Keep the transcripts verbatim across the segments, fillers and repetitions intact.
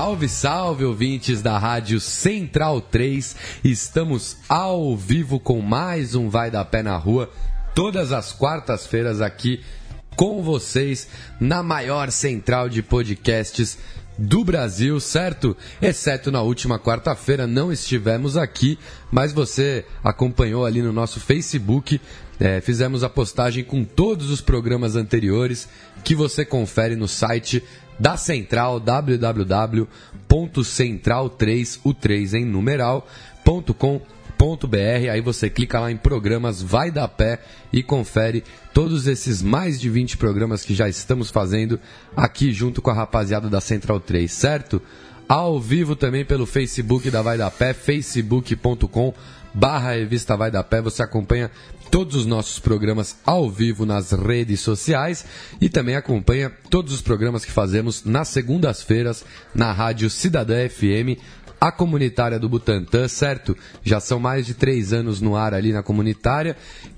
Salve, salve, ouvintes da Rádio Central três. Estamos ao vivo com mais um Vai da Pé na Rua, todas as quartas-feiras aqui com vocês na maior central de podcasts do Brasil, certo? Exceto na última quarta-feira, não estivemos aqui, mas você acompanhou ali no nosso Facebook. É, fizemos a postagem com todos os programas anteriores que você confere no site da Central, w w w ponto central três, o três em numeral, ponto com ponto b r. Aí você clica lá em programas, vai da pé e confere todos esses mais de vinte programas que já estamos fazendo aqui junto com a rapaziada da Central três, certo? Ao vivo também pelo Facebook da Vai da Pé, facebook ponto com barra revista Vai da Pé. Você acompanha todos os nossos programas ao vivo nas redes sociais e também acompanha todos os programas que fazemos nas segundas-feiras na Rádio Cidadã F M, a comunitária do Butantã, certo? Já são mais de três anos no ar ali na comunitária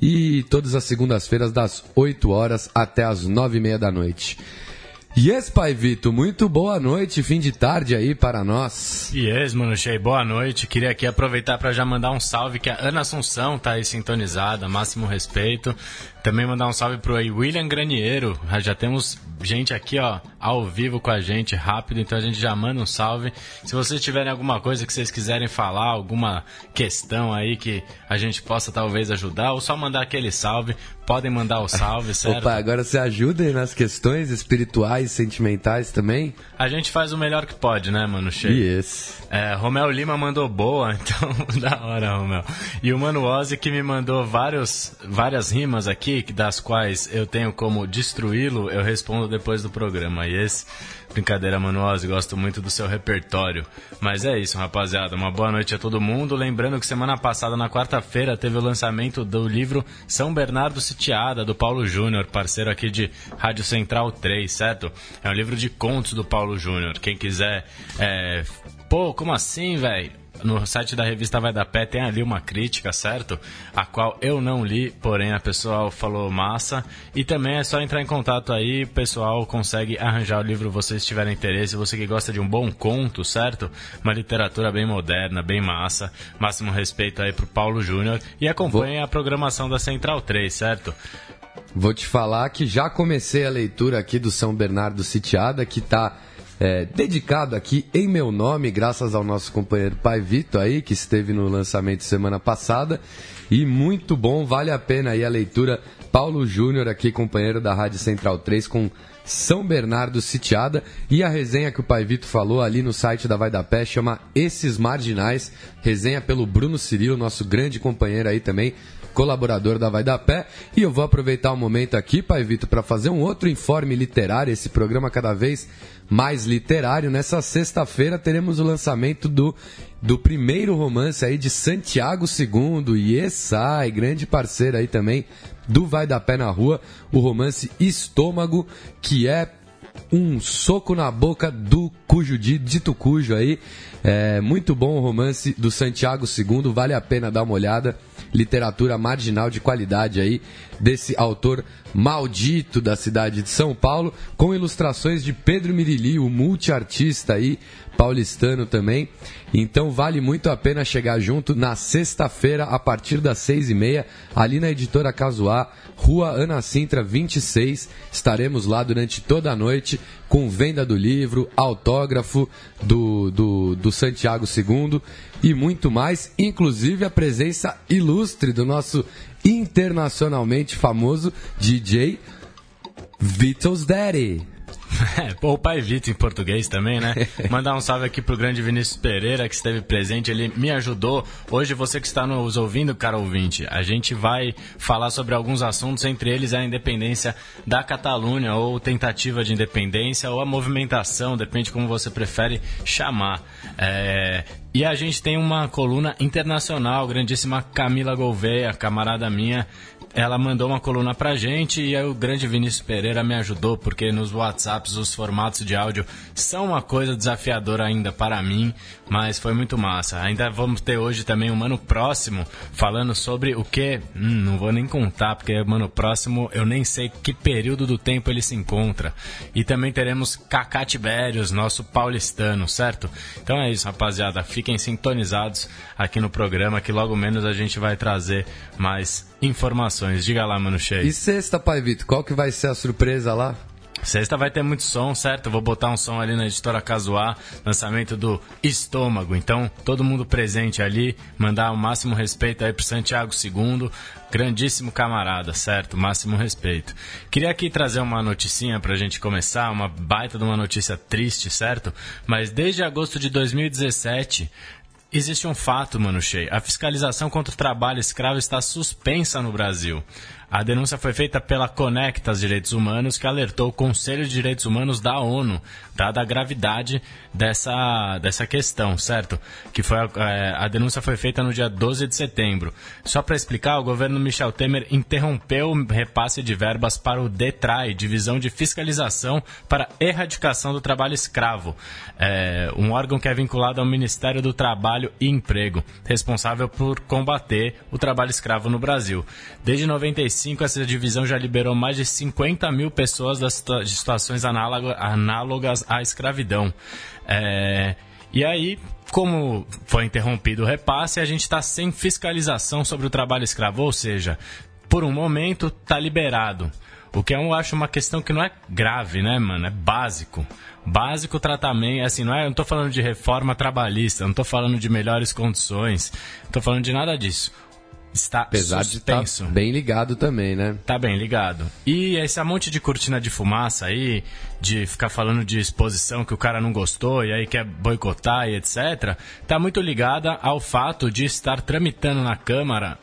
e todas as segundas-feiras das oito horas até as nove e meia da noite. Yes, Pai Vito, muito boa noite, fim de tarde aí para nós. Yes, mano, Shea, boa noite. Queria aqui aproveitar para já mandar um salve, que a Ana Assunção tá aí sintonizada, máximo respeito. Também mandar um salve pro aí William Graniero. Já temos gente aqui, ó, ao vivo com a gente, rápido, então a gente já manda um salve. Se vocês tiverem alguma coisa que vocês quiserem falar, alguma questão aí que a gente possa talvez ajudar, ou só mandar aquele salve, podem mandar o salve, certo? Opa, agora você ajuda aí nas questões espirituais, sentimentais também? A gente faz o melhor que pode, né, mano, Shea? Yes. É, Romel Lima mandou boa, então da hora, Romel. E o Mano Ozzy que me mandou vários, várias rimas aqui, das quais eu tenho como destruí-lo, eu respondo depois do programa. E esse, brincadeira, Mano Ozzy, gosto muito do seu repertório. Mas é isso, rapaziada, uma boa noite a todo mundo. Lembrando que semana passada, na quarta-feira, teve o lançamento do livro São Bernardo Sitiada, do Paulo Júnior, parceiro aqui de Rádio Central três, certo? É um livro de contos do Paulo Júnior. Quem quiser... É... Pô, como assim, velho? No site da revista Vai da Pé tem ali uma crítica, certo? A qual eu não li, porém a pessoa falou massa. E também é só entrar em contato aí, o pessoal consegue arranjar o livro, vocês tiverem interesse. Você que gosta de um bom conto, certo? Uma literatura bem moderna, bem massa. Máximo respeito aí pro Paulo Júnior. E acompanhe Vou... a programação da Central três, certo? Vou te falar que já comecei a leitura aqui do São Bernardo Sitiada, que tá... É, dedicado aqui em meu nome, graças ao nosso companheiro Pai Vito aí, que esteve no lançamento semana passada, e muito bom, vale a pena aí a leitura. Paulo Júnior aqui, companheiro da Rádio Central três, com São Bernardo Sitiada, e a resenha que o Pai Vito falou ali no site da Vai da Pé chama Esses Marginais, resenha pelo Bruno Cirilo, nosso grande companheiro aí também, colaborador da Vai da Pé. E eu vou aproveitar o momento aqui, Pai Vito, para fazer um outro informe literário, esse programa cada vez mais literário. Nessa sexta-feira teremos o lançamento do, do primeiro romance aí de Santiago segundo, Yesai, grande parceiro aí também do Vai da Pé na Rua, o romance Estômago, que é um soco na boca do cujo dito cujo aí. É muito bom o romance do Santiago segundo, vale a pena dar uma olhada. Literatura marginal de qualidade aí, desse autor maldito da cidade de São Paulo, com ilustrações de Pedro Mirili, o multiartista aí, paulistano também. Então vale muito a pena chegar junto na sexta-feira, a partir das seis e meia, ali na Editora Casuá, Rua Ana Sintra vinte e seis. Estaremos lá durante toda a noite, com venda do livro, autógrafo do, do, do Santiago segundo e muito mais, inclusive a presença ilustre do nosso internacionalmente famoso D J Vito's Daddy. É, o Pai Vito em português também, né? Mandar um salve aqui pro grande Vinícius Pereira, que esteve presente, ele me ajudou. Hoje, você que está nos ouvindo, cara ouvinte, a gente vai falar sobre alguns assuntos, entre eles a independência da Catalunha, ou tentativa de independência, ou a movimentação, depende como você prefere chamar. É... E a gente tem uma coluna internacional, grandíssima Camila Gouveia, camarada minha. Ela mandou uma coluna pra gente e aí o grande Vinícius Pereira me ajudou, porque nos WhatsApps os formatos de áudio são uma coisa desafiadora ainda para mim, mas foi muito massa. Ainda vamos ter hoje também o Mano Próximo falando sobre o que... Hum, não vou nem contar, porque o Mano Próximo eu nem sei que período do tempo ele se encontra. E também teremos Cacá Tibérios, nosso paulistano, certo? Então é isso, rapaziada. Fiquem sintonizados aqui no programa, que logo menos a gente vai trazer mais informações. Diga lá, Mano Cheio. E sexta, Pai Vitor, qual que vai ser a surpresa lá? Sexta vai ter muito som, certo? Eu vou botar um som ali na Editora Casuá, lançamento do Estômago. Então, todo mundo presente ali, mandar o máximo respeito aí pro Santiago segundo, grandíssimo camarada, certo? Máximo respeito. Queria aqui trazer uma noticinha pra gente começar, uma baita de uma notícia triste, certo? Mas desde agosto de dois mil e dezessete... existe um fato, Mano Cheio. A fiscalização contra o trabalho escravo está suspensa no Brasil. A denúncia foi feita pela Conectas Direitos Humanos, que alertou o Conselho de Direitos Humanos da ONU, dada a gravidade dessa, dessa questão, certo? Que foi a, a denúncia foi feita no dia doze de setembro. Só para explicar, o governo Michel Temer interrompeu o repasse de verbas para o DETRAI, Divisão de Fiscalização para Erradicação do Trabalho Escravo, é, um órgão que é vinculado ao Ministério do Trabalho e Emprego, responsável por combater o trabalho escravo no Brasil. Desde noventa e cinco, essa divisão já liberou mais de cinquenta mil pessoas das situa- de situações análogas, análogas à escravidão. É, e aí, como foi interrompido o repasse, a gente está sem fiscalização sobre o trabalho escravo, ou seja, por um momento está liberado. O que eu acho uma questão que não é grave, né, mano? É básico. Básico tratamento, assim, não é, eu não tô falando de reforma trabalhista, não tô falando de melhores condições, não tô falando de nada disso. Está Apesar suspenso. De estar bem ligado também, né? Tá bem ligado. E esse monte de cortina de fumaça aí, de ficar falando de exposição que o cara não gostou e aí quer boicotar e etcétera, tá muito ligada ao fato de estar tramitando na Câmara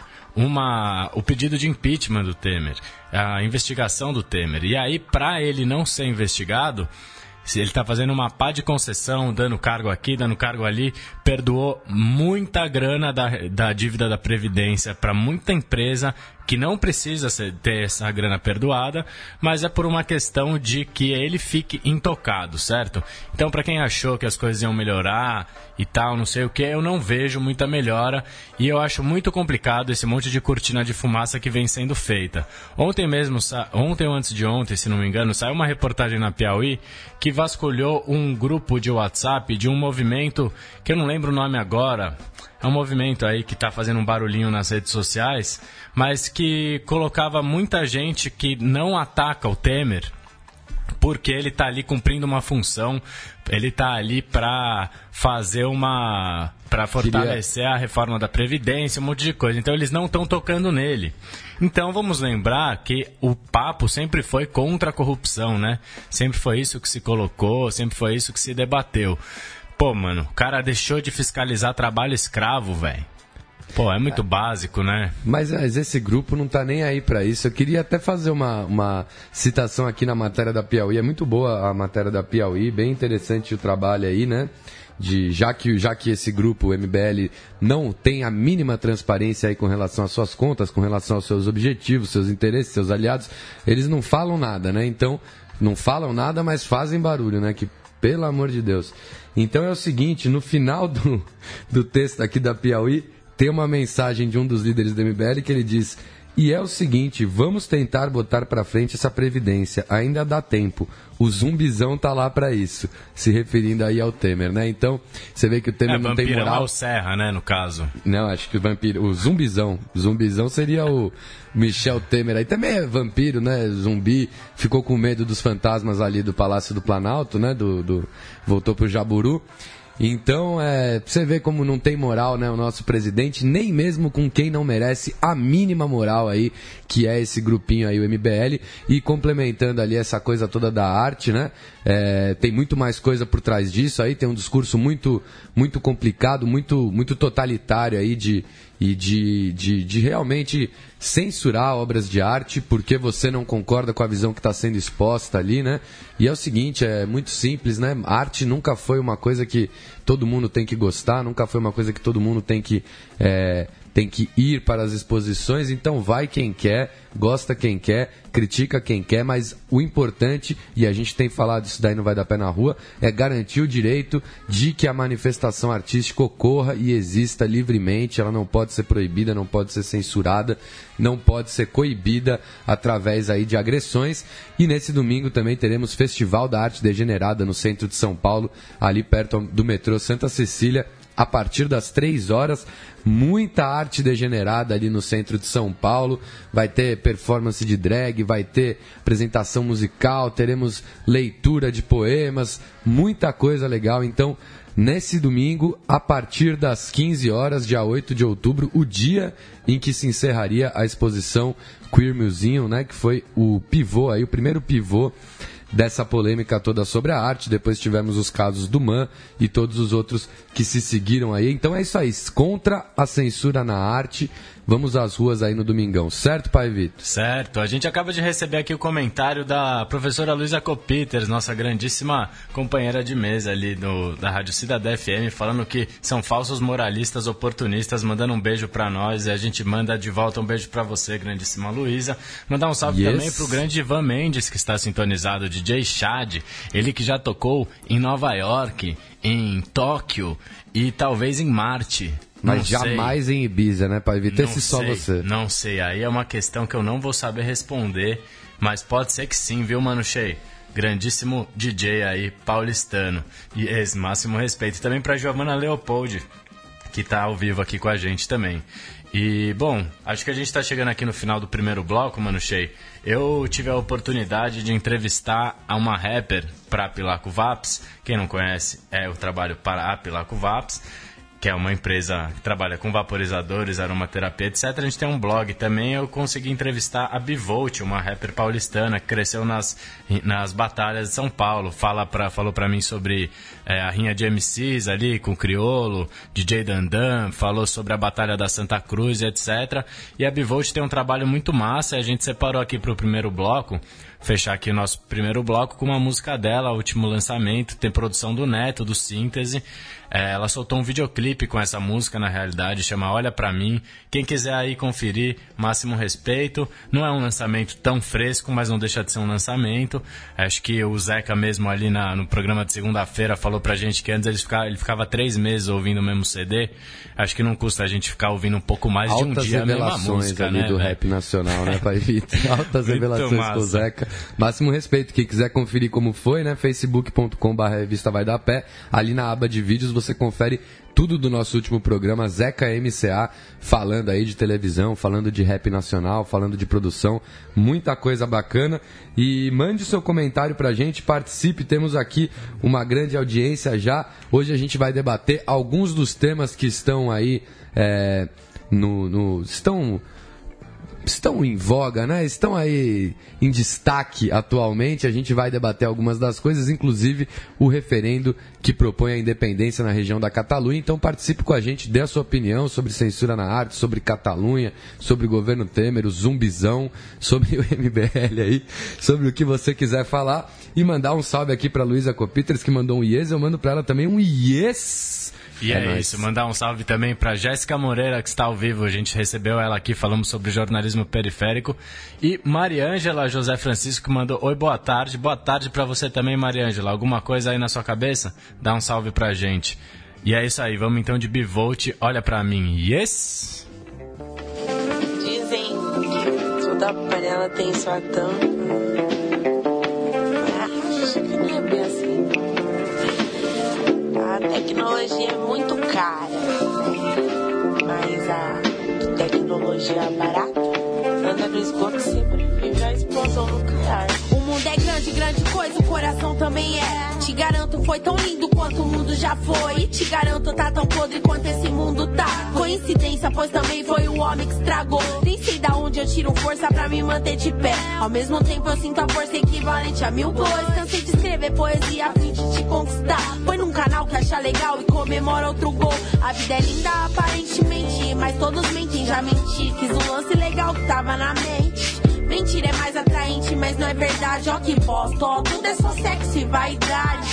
uma, o pedido de impeachment do Temer, a investigação do Temer. E aí, para ele não ser investigado, ele está fazendo uma pá de concessão, dando cargo aqui, dando cargo ali, perdoou muita grana da, da dívida da Previdência para muita empresa que não precisa ser, ter essa grana perdoada, mas é por uma questão de que ele fique intocado, certo? Então, para quem achou que as coisas iam melhorar e tal, não sei o que, eu não vejo muita melhora e eu acho muito complicado esse monte de cortina de fumaça que vem sendo feita. Ontem mesmo, ontem ou antes de ontem, se não me engano, saiu uma reportagem na Piauí que vasculhou um grupo de WhatsApp de um movimento que eu não lembro o nome agora. É um movimento aí que está fazendo um barulhinho nas redes sociais, mas que colocava muita gente que não ataca o Temer, porque ele está ali cumprindo uma função, ele está ali para fazer uma... para fortalecer a reforma da Previdência, um monte de coisa. Então eles não estão tocando nele. Então vamos lembrar que o papo sempre foi contra a corrupção, né? Sempre foi isso que se colocou, sempre foi isso que se debateu. Pô, mano, o cara deixou de fiscalizar trabalho escravo, velho. Pô, é muito básico, né? Mas, mas esse grupo não tá nem aí pra isso. Eu queria até fazer uma, uma citação aqui na matéria da Piauí. É muito boa a matéria da Piauí, bem interessante o trabalho aí, né? De, já, que, já que esse grupo, o M B L, não tem a mínima transparência aí com relação às suas contas, com relação aos seus objetivos, seus interesses, seus aliados, eles não falam nada, né? Então, não falam nada, mas fazem barulho, né? Que, pelo amor de Deus. Então é o seguinte, no final do, do texto aqui da Piauí, tem uma mensagem de um dos líderes do M B L que ele diz: e é o seguinte, vamos tentar botar pra frente essa previdência, ainda dá tempo, o zumbizão tá lá pra isso, se referindo aí ao Temer, né? Então, você vê que o Temer é, não tem moral. É o Serra, né, no caso. Não, acho que o vampiro, o zumbizão, o zumbizão seria o Michel Temer, aí também é vampiro, né, zumbi, ficou com medo dos fantasmas ali do Palácio do Planalto, né, do, do voltou pro Jaburu. Então, é, você vê como não tem moral, né, o nosso presidente, nem mesmo com quem não merece a mínima moral aí, que é esse grupinho aí, o M B L, e complementando ali essa coisa toda da arte, né, é, tem muito mais coisa por trás disso aí, tem um discurso muito, muito complicado, muito, muito totalitário aí de, e de, de, de realmente censurar obras de arte porque você não concorda com a visão que está sendo exposta ali, né? E é o seguinte, é muito simples, né? Arte nunca foi uma coisa que, todo mundo tem que gostar, nunca foi uma coisa que todo mundo tem que, é, tem que ir para as exposições. Então vai quem quer, gosta quem quer, critica quem quer, mas o importante, e a gente tem falado isso daí no Vai Dar Pé na Rua, é garantir o direito de que a manifestação artística ocorra e exista livremente. Ela não pode ser proibida, não pode ser censurada, não pode ser coibida através aí de agressões. E nesse domingo também teremos Festival da Arte Degenerada no centro de São Paulo, ali perto do metrô Santa Cecília, a partir das três horas. Muita arte degenerada ali no centro de São Paulo. Vai ter performance de drag, vai ter apresentação musical, teremos leitura de poemas, muita coisa legal. Então, nesse domingo, a partir das quinze horas, dia oito de outubro, o dia em que se encerraria a exposição Queer Museum, né, que foi o pivô, aí, o primeiro pivô dessa polêmica toda sobre a arte. Depois tivemos os casos do M A N e todos os outros que se seguiram aí. Então é isso aí, contra a censura na arte. Vamos às ruas aí no domingão, certo, Pai Vitor? Certo. A gente acaba de receber aqui o comentário da professora Luísa Copiters, nossa grandíssima companheira de mesa ali no, da Rádio Cidadé F M, falando que são falsos moralistas oportunistas, mandando um beijo pra nós, e a gente manda de volta um beijo pra você, grandíssima Luísa. Mandar um salve yes. também pro grande Ivan Mendes, que está sintonizado, D J Chad, ele que já tocou em Nova York, em Tóquio e talvez em Marte. Mas não jamais sei. Em Ibiza, né, Pai Vitor? Esse só você. Não sei, aí é uma questão que eu não vou saber responder, mas pode ser que sim, viu, Mano Shea? Grandíssimo D J aí, paulistano. E esse máximo respeito. E também pra Giovanna Leopoldi, que tá ao vivo aqui com a gente também. E, bom, acho que a gente está chegando aqui no final do primeiro bloco, Mano Shea. Eu tive a oportunidade de entrevistar a uma rapper para a Pilaco Vaps. Quem não conhece, é o trabalho para a Pilaco Vaps, que é uma empresa que trabalha com vaporizadores, aromaterapia, etcétera. A gente tem um blog também. Eu consegui entrevistar a Bivolt, uma rapper paulistana que cresceu nas, nas batalhas de São Paulo. Fala pra, falou pra mim sobre é, a rinha de M Cs ali com o Criolo, D J Dandan, falou sobre a Batalha da Santa Cruz, etcétera. E a Bivolt tem um trabalho muito massa, e a gente separou aqui pro primeiro bloco, fechar aqui o nosso primeiro bloco com uma música dela, o último lançamento. Tem produção do Neto, do Síntese. É, ela soltou um videoclipe com essa música, na realidade, chama Olha Pra Mim. Quem quiser aí conferir, máximo respeito. Não é um lançamento tão fresco, mas não deixa de ser um lançamento. Acho que o Zeca mesmo ali na, no programa de segunda-feira falou pra gente que antes ele ficava, ele ficava três meses ouvindo o mesmo C D. Acho que não custa a gente ficar ouvindo um pouco mais Altas de um dia a mesma música, ali né, do véio? Rap nacional, né, Pai Vitor? Altas revelações massa. com o Zeca. Máximo respeito. Quem quiser conferir como foi, né, facebook ponto com barra revista Vai Dar Pé. Ali na aba de vídeos você confere tudo do nosso último programa, Zeca M C A, falando aí de televisão, falando de rap nacional, falando de produção, muita coisa bacana. E mande seu comentário pra gente, participe, temos aqui uma grande audiência já. Hoje a gente vai debater alguns dos temas que estão aí, é, no, no, estão... estão em voga, né? Estão aí em destaque atualmente. A gente vai debater algumas das coisas, inclusive o referendo que propõe a independência na região da Catalunha. Então participe com a gente, dê a sua opinião sobre censura na arte, sobre Catalunha, sobre o governo Temer, o zumbizão, sobre o M B L aí, sobre o que você quiser falar. E mandar um salve aqui para Luísa Copiters, que mandou um yes. Eu mando para ela também um yes. E é, é isso, mandar um salve também para Jéssica Moreira, que está ao vivo. A gente recebeu ela aqui, falamos sobre jornalismo periférico. E Mariângela José Francisco mandou: oi, boa tarde. Boa tarde para você também, Mariângela. Alguma coisa aí na sua cabeça? Dá um salve pra gente. E é isso aí, vamos então de Bivolt, Olha Pra Mim. Yes! Dizem que toda panela tem sua tampa. Acho que não é bem assim. A tecnologia é muito cara, né? Mas a tecnologia barata anda no esgoto, sempre vive a explosão nuclear. O mundo é grande, grande coisa, o coração também é. Te garanto, foi tão lindo quanto o mundo já foi. E te garanto, tá tão podre quanto esse mundo tá. Coincidência, pois também foi o homem que estragou. Nem sei da onde eu tiro força pra me manter de pé. Ao mesmo tempo eu sinto a força equivalente a mil bois. Cansei de escrever poesia a fim de te conquistar. Põe num canal que acha legal e comemora outro gol. A vida é linda aparentemente, mas todos mentem, já menti. Fiz um lance legal que tava na mente. Mentira é mais atraente, mas não é verdade. Ó que bosta, ó, tudo é só sexo e vaidade.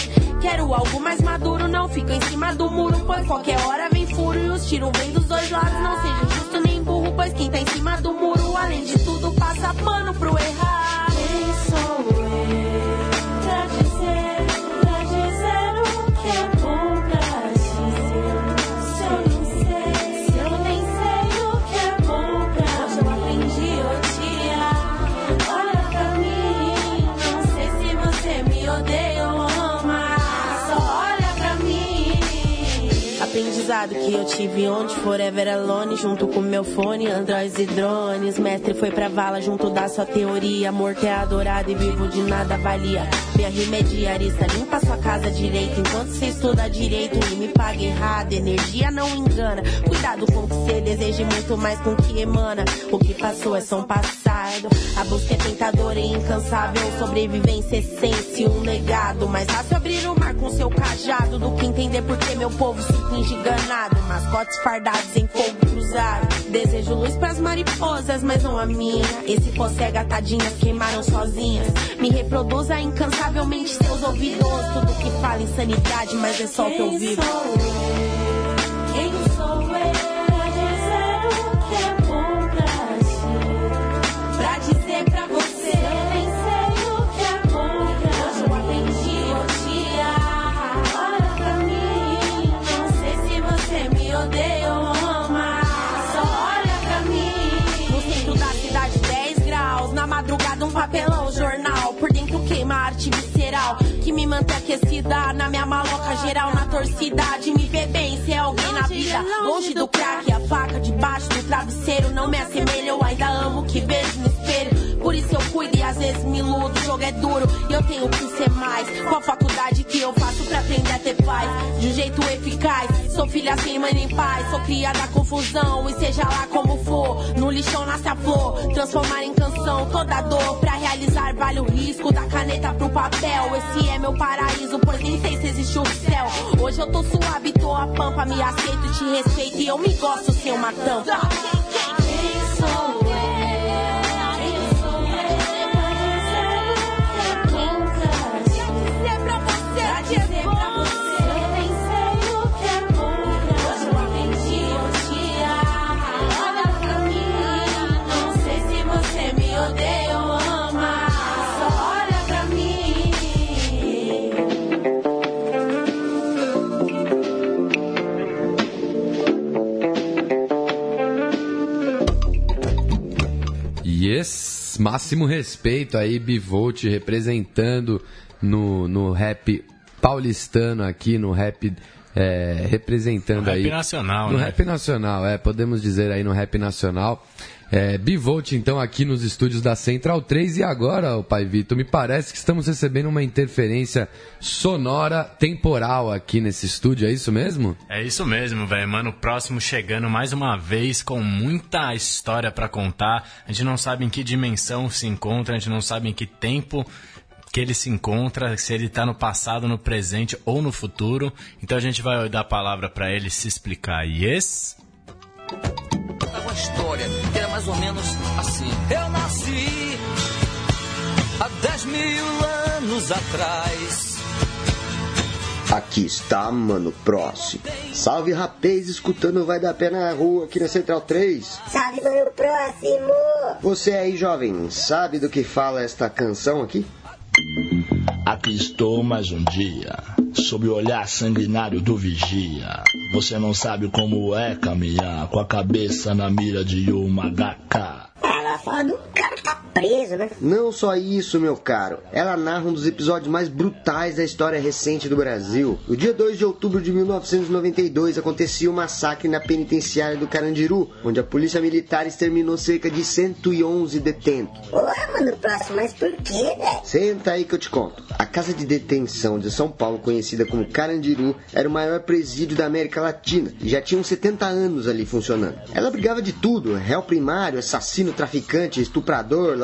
quero algo mais maduro, não fico em cima do muro, pois qualquer hora vem furo e os tiros vêm dos dois lados. Não seja justo nem burro, pois quem tá em cima do muro, além de tudo, passa pano pro errar. Quem sou eu pra dizer, pra dizer o que é bom pra dizer? Se eu não sei, se eu nem sei o que é bom pra hoje eu aprendi o dia. Olha pra mim, não sei se você me odeia ou ama, só olha pra mim. Aprendizado que eu tive onde forever alone, junto com meu fone, androids e drones. Mestre foi pra vala junto da sua teoria. Morto é adorado e vivo de nada valia. Minha rima é diarista, limpa sua casa direito. Enquanto você estuda direito e me paga errado. Energia não engana, cuidado com o que você deseja e muito mais com o que emana. O que passou é só um passado. A busca é tentadora e incansável. Sobrevivência, essência, um legado. Mais fácil abrir o mar com seu cajado do que entender por que meu povo se finge enganado. Mascotes fardados em fogo cruzado. Desejo luz pras mariposas, mas não a minha. Esse pó cega, tadinhas, queimaram sozinhas. Me reproduza incansavelmente seus ouvidos. Tudo que fala insanidade, mas é só o que eu vivo. Quem sou eu pra dizer o que é bom pra ti? Pra dizer pra você, eu nem sei o que é bom pra hoje eu aprendi o dia. Olha pra mim, não sei se você me odeia ou ama, só olha pra mim. No centro da cidade, dez graus. Na madrugada, um papelão, jornal. Por dentro queima a arte visceral que me mantém aquecida. Na minha maloca geral, na torcida. De me ver bem, ser alguém na vida. Longe do crack, a faca debaixo do travesseiro. Não me assemelho, eu ainda amo o que vejo no espelho. Por isso eu cuido e às vezes me iludo. O jogo é duro e eu tenho que ser mais. Qual faculdade que eu faço pra aprender a ter paz? De um jeito eficaz. Sou filha sem mãe nem pai. Sou criada da confusão e seja lá como for. No lixão nasce a flor. Transformar em canção toda dor. Pra realizar vale o risco. Da caneta pro papel. Esse é meu paraíso, pois nem sei se existe o céu. Hoje eu tô suave, tô a pampa. Me aceito, te respeito e eu me gosto sem uma tampa. Quem sou eu? Yes, máximo respeito aí, Bivolt representando no, no rap paulistano aqui, no rap é, representando no aí... rap nacional, no né? rap nacional, é, podemos dizer aí no rap nacional. É, Bivolt, então, aqui nos estúdios da Central três. E agora, o Pai Vitor, me parece que estamos recebendo uma interferência sonora temporal aqui nesse estúdio, é isso mesmo? É isso mesmo, velho. Mano, o próximo chegando mais uma vez com muita história pra contar. A gente não sabe em que dimensão se encontra, a gente não sabe em que tempo que ele se encontra, se ele tá no passado, no presente ou no futuro. Então a gente vai dar a palavra pra ele se explicar. Yes? Uma história que era mais ou menos assim. Eu nasci há dez mil anos atrás. Aqui está, mano, próximo. Salve, rapaz, escutando Vai Dar Pé na Rua aqui na Central três. Salve, mano, próximo. Você aí, jovem, sabe do que fala esta canção aqui? Aqui estou mais um dia, sob o olhar sanguinário do vigia. Você não sabe como é caminhar com a cabeça na mira de uma H K. Ela fala do cara que tá preso, né? Não só isso, meu caro. Ela narra um dos episódios mais brutais da história recente do Brasil. No dia dois de outubro de mil novecentos e noventa e dois, acontecia um massacre na penitenciária do Carandiru, onde a polícia militar exterminou cerca de cento e onze detentos. Porra, mano, próximo, mas por quê, velho? Senta aí que eu te conto. A casa de detenção de São Paulo, conhecida como Carandiru, era o maior presídio da América Latina e já tinha uns setenta anos ali funcionando. Ela brigava de tudo: réu primário, assassino, traficante, estuprador,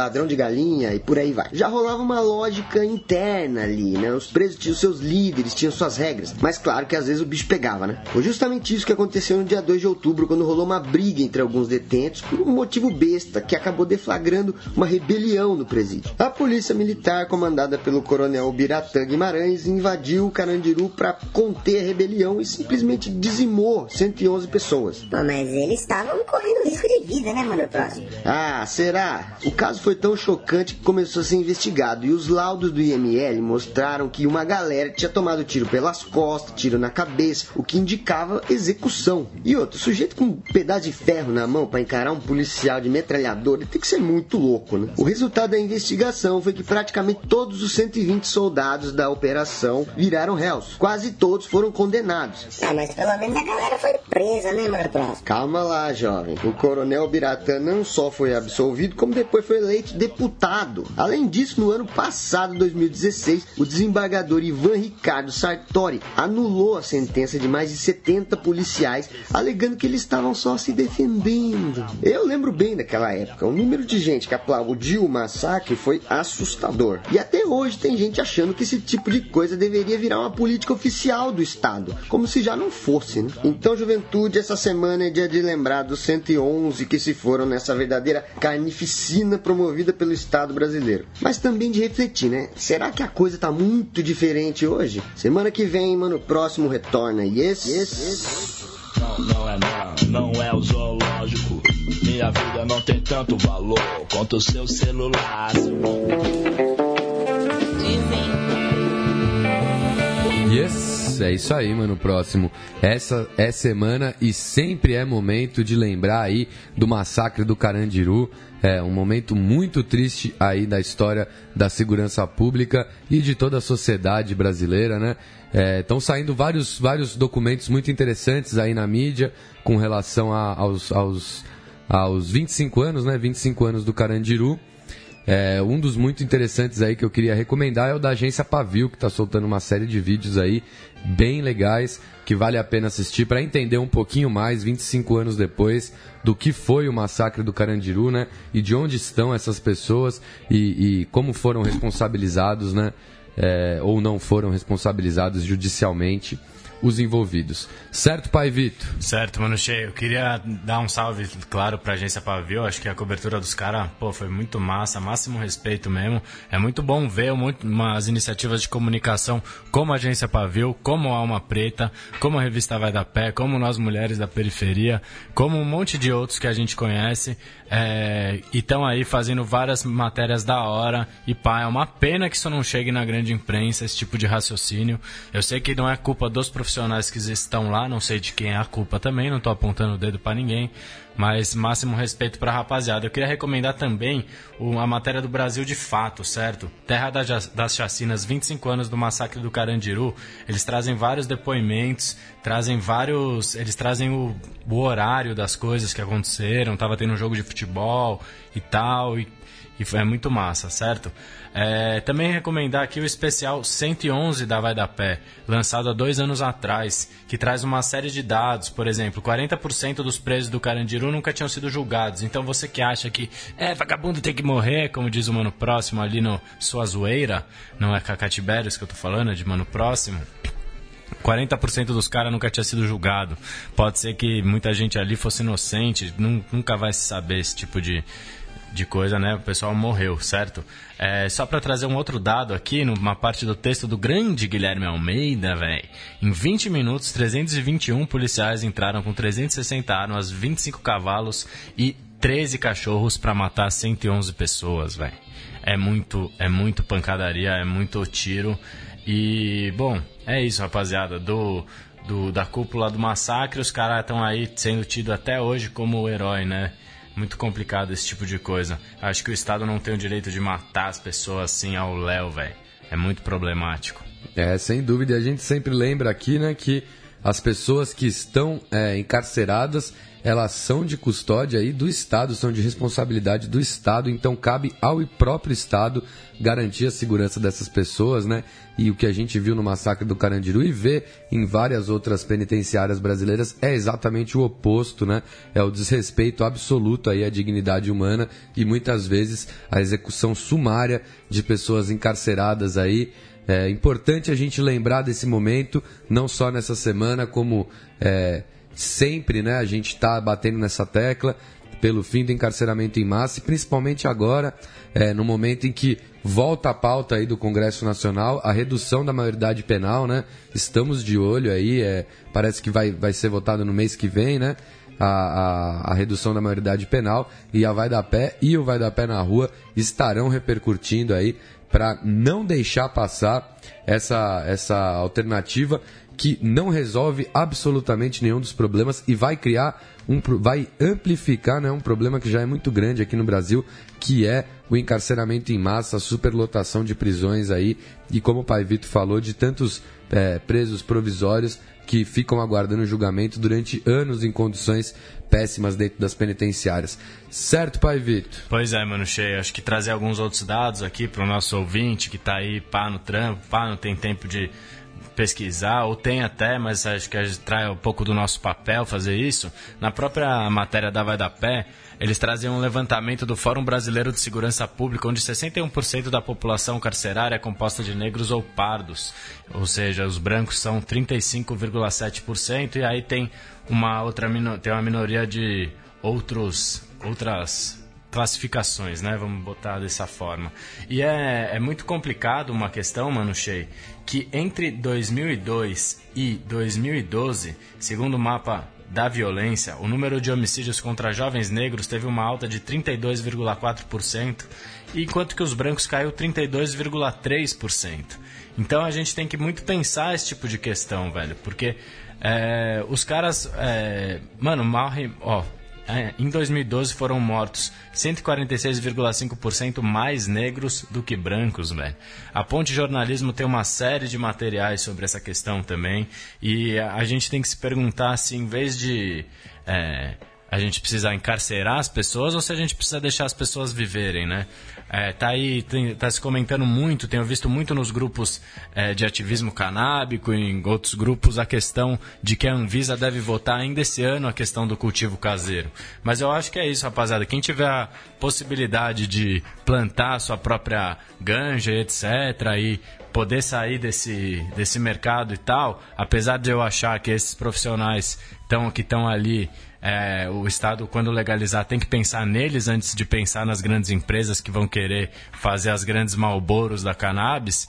ladrão de galinha e por aí vai. Já rolava uma lógica interna ali, né? Os presos tinham seus líderes, tinham suas regras, mas claro que às vezes o bicho pegava, né? Foi justamente isso que aconteceu no dia dois de outubro, quando rolou uma briga entre alguns detentos por um motivo besta que acabou deflagrando uma rebelião no presídio. A polícia militar, comandada pelo coronel Biratã Guimarães, invadiu o Carandiru para conter a rebelião e simplesmente dizimou cento e onze pessoas. Pô, mas eles estavam correndo risco de vida, né, mano, próximo? Ah, será? O caso foi tão chocante que começou a ser investigado e os laudos do I M L mostraram que uma galera tinha tomado tiro pelas costas, tiro na cabeça, o que indicava execução. E outro, sujeito com um pedaço de ferro na mão para encarar um policial de metralhadora, ele tem que ser muito louco, né? O resultado da investigação foi que praticamente todos os cento e vinte soldados da operação viraram réus. Quase todos foram condenados. Ah, mas pelo menos a galera foi presa, né, mano, próximo? Calma lá, jovem. O coronel Biratã não só foi absolvido, como depois foi eleito deputado. Além disso, no ano passado, dois mil e dezesseis, o desembargador Ivan Ricardo Sartori anulou a sentença de mais de setenta policiais, alegando que eles estavam só se defendendo. Eu lembro bem daquela época. O número de gente que aplaudiu o massacre foi assustador. E até hoje tem gente achando que esse tipo de coisa deveria virar uma política oficial do Estado, como se já não fosse, né? Então, juventude, essa semana é dia de lembrar dos cento e onze que se foram nessa verdadeira carnificina promovida pelo Estado brasileiro. Mas também de refletir, né? Será que a coisa tá muito diferente hoje? Semana que vem, mano, o próximo retorna. E esse... esse, esse... Não, não é não, não é o zoológico. Minha vida não tem tanto valor quanto o seu celular. Yes, é isso aí, mano. Próximo. Essa é semana e sempre é momento de lembrar aí do massacre do Carandiru. É um momento muito triste aí da história da segurança pública e de toda a sociedade brasileira, né? Estão é, saindo vários, vários documentos muito interessantes aí na mídia com relação a, aos, aos, aos vinte e cinco anos, né? vinte e cinco anos do Carandiru. É, um dos muito interessantes aí que eu queria recomendar é o da agência Pavio, que está soltando uma série de vídeos aí bem legais, que vale a pena assistir para entender um pouquinho mais, vinte e cinco anos depois, do que foi o massacre do Carandiru, né? E de onde estão essas pessoas e, e como foram responsabilizados, né? É, ou não foram responsabilizados judicialmente os envolvidos. Certo, Pai Vitor? Certo, mano cheio. Eu queria dar um salve, claro, pra agência Pavio. Acho que a cobertura dos caras, pô, foi muito massa, máximo respeito mesmo. É muito bom ver muito, umas iniciativas de comunicação como a agência Pavio, como a Alma Preta, como a revista Vai da Pé, como Nós Mulheres da Periferia, como um monte de outros que a gente conhece. É, e estão aí fazendo várias matérias da hora. E pá, é uma pena que isso não chegue na grande imprensa, esse tipo de raciocínio. Eu sei que não é culpa dos profissionais que estão lá, não sei de quem é a culpa também, não estou apontando o dedo para ninguém, mas máximo respeito para a rapaziada. Eu queria recomendar também o, a matéria do Brasil de Fato, certo? Terra das, das Chacinas, vinte e cinco anos do massacre do Carandiru. Eles trazem vários depoimentos, trazem vários, eles trazem o, o horário das coisas que aconteceram, tava tendo um jogo de futebol e tal, e, e é muito massa, certo? É, também recomendar aqui o especial cento e onze da Vai da Pé, lançado há dois anos atrás, que traz uma série de dados. Por exemplo, quarenta por cento dos presos do Carandiru nunca tinham sido julgados. Então você que acha que é vagabundo tem que morrer, como diz o Mano Próximo ali no Sua Zoeira, não é Cacatibérios que eu tô falando, é de Mano Próximo. quarenta por cento dos caras nunca tinha sido julgado. Pode ser que muita gente ali fosse inocente, nunca vai se saber esse tipo de... de coisa, né? O pessoal morreu, certo? É, só para trazer um outro dado aqui, numa parte do texto do grande Guilherme Almeida, velho. Em vinte minutos, trezentos e vinte e um policiais entraram com trezentas e sessenta armas, vinte e cinco cavalos e treze cachorros para matar cento e onze pessoas, velho. É muito, é muito pancadaria, é muito tiro. E, bom, é isso, rapaziada. Do, do, da cúpula do massacre, os caras estão aí sendo tidos até hoje como o herói, né? Muito complicado esse tipo de coisa. Acho que o Estado não tem o direito de matar as pessoas assim ao léu, velho. É muito problemático. É, sem dúvida. A gente sempre lembra aqui, né, que as pessoas que estão é, encarceradas, elas são de custódia aí do Estado, são de responsabilidade do Estado, então cabe ao próprio Estado garantir a segurança dessas pessoas, né? E o que a gente viu no massacre do Carandiru e vê em várias outras penitenciárias brasileiras é exatamente o oposto, né? É o desrespeito absoluto aí à dignidade humana e muitas vezes a execução sumária de pessoas encarceradas aí. É importante a gente lembrar desse momento, não só nessa semana, como é, sempre, né? A gente está batendo nessa tecla pelo fim do encarceramento em massa e principalmente agora, é, no momento em que volta a pauta aí do Congresso Nacional, a redução da maioridade penal, né? Estamos de olho aí, é, parece que vai, vai ser votado no mês que vem, né? A, a, a redução da maioridade penal e a Vai da Pé e o Vai da Pé na Rua estarão repercutindo aí para não deixar passar essa, essa alternativa que não resolve absolutamente nenhum dos problemas e vai criar, um, vai amplificar, né, um problema que já é muito grande aqui no Brasil, que é o encarceramento em massa, a superlotação de prisões aí e, como o Pai Vito falou, de tantos é, presos provisórios que ficam aguardando julgamento durante anos em condições péssimas dentro das penitenciárias. Certo, Pai Vito? Pois é, mano, cheio. Acho que trazer alguns outros dados aqui para o nosso ouvinte que está aí, pá no trampo, pá, não tem tempo de pesquisar, ou tem até, mas acho que a gente traz um pouco do nosso papel fazer isso. Na própria matéria da Vai da Pé, eles trazem um levantamento do Fórum Brasileiro de Segurança Pública, onde sessenta e um por cento da população carcerária é composta de negros ou pardos, ou seja, os brancos são trinta e cinco vírgula sete por cento, e aí tem uma outra tem uma minoria de outros, outras classificações, né? Vamos botar dessa forma. E é, é muito complicado uma questão, mano, Shea, que entre dois mil e dois e dois mil e doze, segundo o mapa da violência, o número de homicídios contra jovens negros teve uma alta de trinta e dois vírgula quatro por cento, enquanto que os brancos caiu trinta e dois vírgula três por cento. Então a gente tem que muito pensar esse tipo de questão, velho, porque é, os caras, é, mano, morrem, ó, é, em dois mil e doze foram mortos cento e quarenta e seis vírgula cinco por cento mais negros do que brancos, velho. A Ponte Jornalismo tem uma série de materiais sobre essa questão também, e a, a gente tem que se perguntar se em vez de é, a gente precisa encarcerar as pessoas ou se a gente precisa deixar as pessoas viverem, né? É, tá aí, tem, tá se comentando muito, tenho visto muito nos grupos é, de ativismo canábico e em outros grupos a questão de que a Anvisa deve votar ainda esse ano a questão do cultivo caseiro. Mas eu acho que é isso, rapaziada. Quem tiver a possibilidade de plantar a sua própria ganja, etcétera, e poder sair desse, desse mercado e tal, apesar de eu achar que esses profissionais tão, que estão ali, É, o Estado, quando legalizar, tem que pensar neles antes de pensar nas grandes empresas que vão querer fazer as grandes Marlboros da cannabis.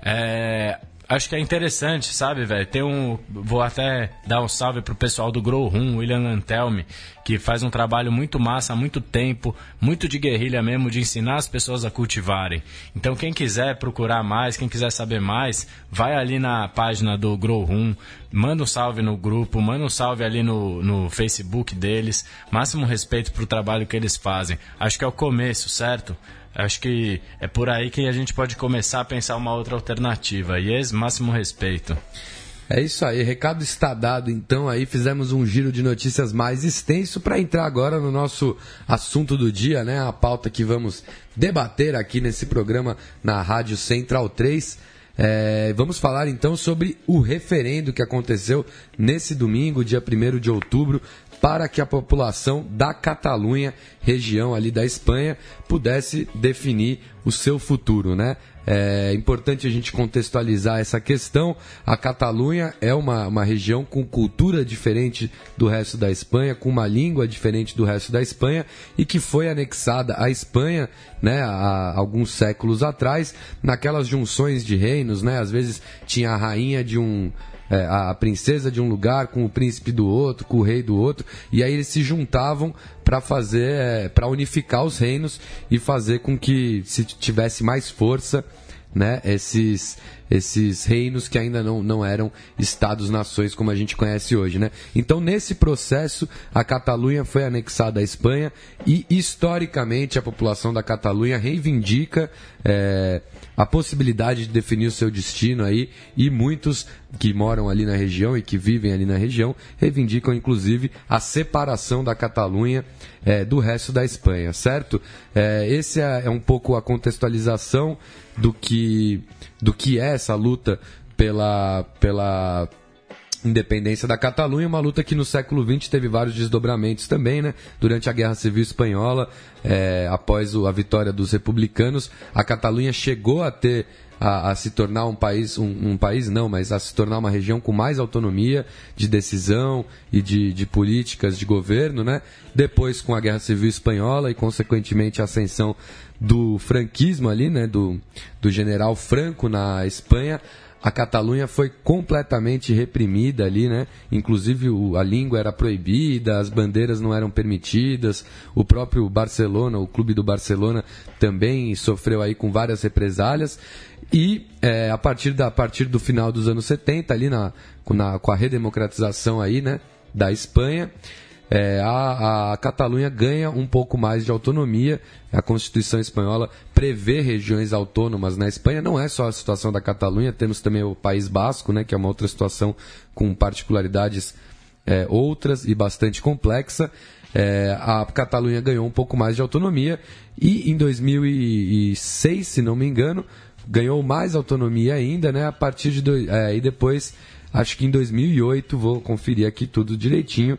É, acho que é interessante, sabe, velho? Tem um, vou até dar um salve pro pessoal do Grow Room, William Lantelme, que faz um trabalho muito massa há muito tempo, muito de guerrilha mesmo, de ensinar as pessoas a cultivarem. Então, quem quiser procurar mais, quem quiser saber mais, vai ali na página do Grow Room, manda um salve no grupo, manda um salve ali no, no Facebook deles, máximo respeito pro trabalho que eles fazem. Acho que é o começo, certo? Acho que é por aí que a gente pode começar a pensar uma outra alternativa. E esse máximo respeito. É isso aí, recado está dado. Então aí fizemos um giro de notícias mais extenso para entrar agora no nosso assunto do dia, né? A pauta que vamos debater aqui nesse programa na Rádio Central três. É, vamos falar então sobre o referendo que aconteceu nesse domingo, dia primeiro de outubro, para que a população da Catalunha, região ali da Espanha, pudesse definir o seu futuro, né? É importante a gente contextualizar essa questão. A Catalunha é uma, uma região com cultura diferente do resto da Espanha, com uma língua diferente do resto da Espanha e que foi anexada à Espanha, né, há alguns séculos atrás, naquelas junções de reinos, né? Às vezes tinha a rainha de um... É, a princesa de um lugar com o príncipe do outro, com o rei do outro, e aí eles se juntavam para fazer, é, para unificar os reinos e fazer com que se tivesse mais força, né, esses, esses reinos que ainda não, não eram estados-nações como a gente conhece hoje, né? Então, nesse processo, a Catalunha foi anexada à Espanha e, historicamente, a população da Catalunha reivindica é, a possibilidade de definir o seu destino aí, e muitos que moram ali na região e que vivem ali na região reivindicam, inclusive, a separação da Catalunha é, do resto da Espanha, certo? É, esse é, é um pouco a contextualização do que, do que é essa luta pela, pela independência da Catalunha, uma luta que no século vinte teve vários desdobramentos também, né? Durante a Guerra Civil Espanhola, é, após o, a vitória dos republicanos, a Catalunha chegou a ter A, a se tornar um país, um, um país não, mas a se tornar uma região com mais autonomia de decisão e de, de políticas de governo, né? Depois, com a Guerra Civil Espanhola e, consequentemente, a ascensão do franquismo ali, né? Do, do general Franco na Espanha, a Catalunha foi completamente reprimida ali, né? Inclusive o, a língua era proibida, as bandeiras não eram permitidas, o próprio Barcelona, o clube do Barcelona também sofreu aí com várias represálias. E é, a, partir da, a partir do final dos anos setenta, ali na, na, com a redemocratização aí, né, da Espanha, é, a, a Catalunha ganha um pouco mais de autonomia. A Constituição Espanhola prevê regiões autônomas na Espanha. Não é só a situação da Catalunha, temos também o País Basco, né, que é uma outra situação com particularidades é, outras e bastante complexa. É, a Catalunha ganhou um pouco mais de autonomia e em dois mil e seis, se não me engano, ganhou mais autonomia ainda, né? A partir de... Do... É, e depois, acho que em dois mil e oito, vou conferir aqui tudo direitinho,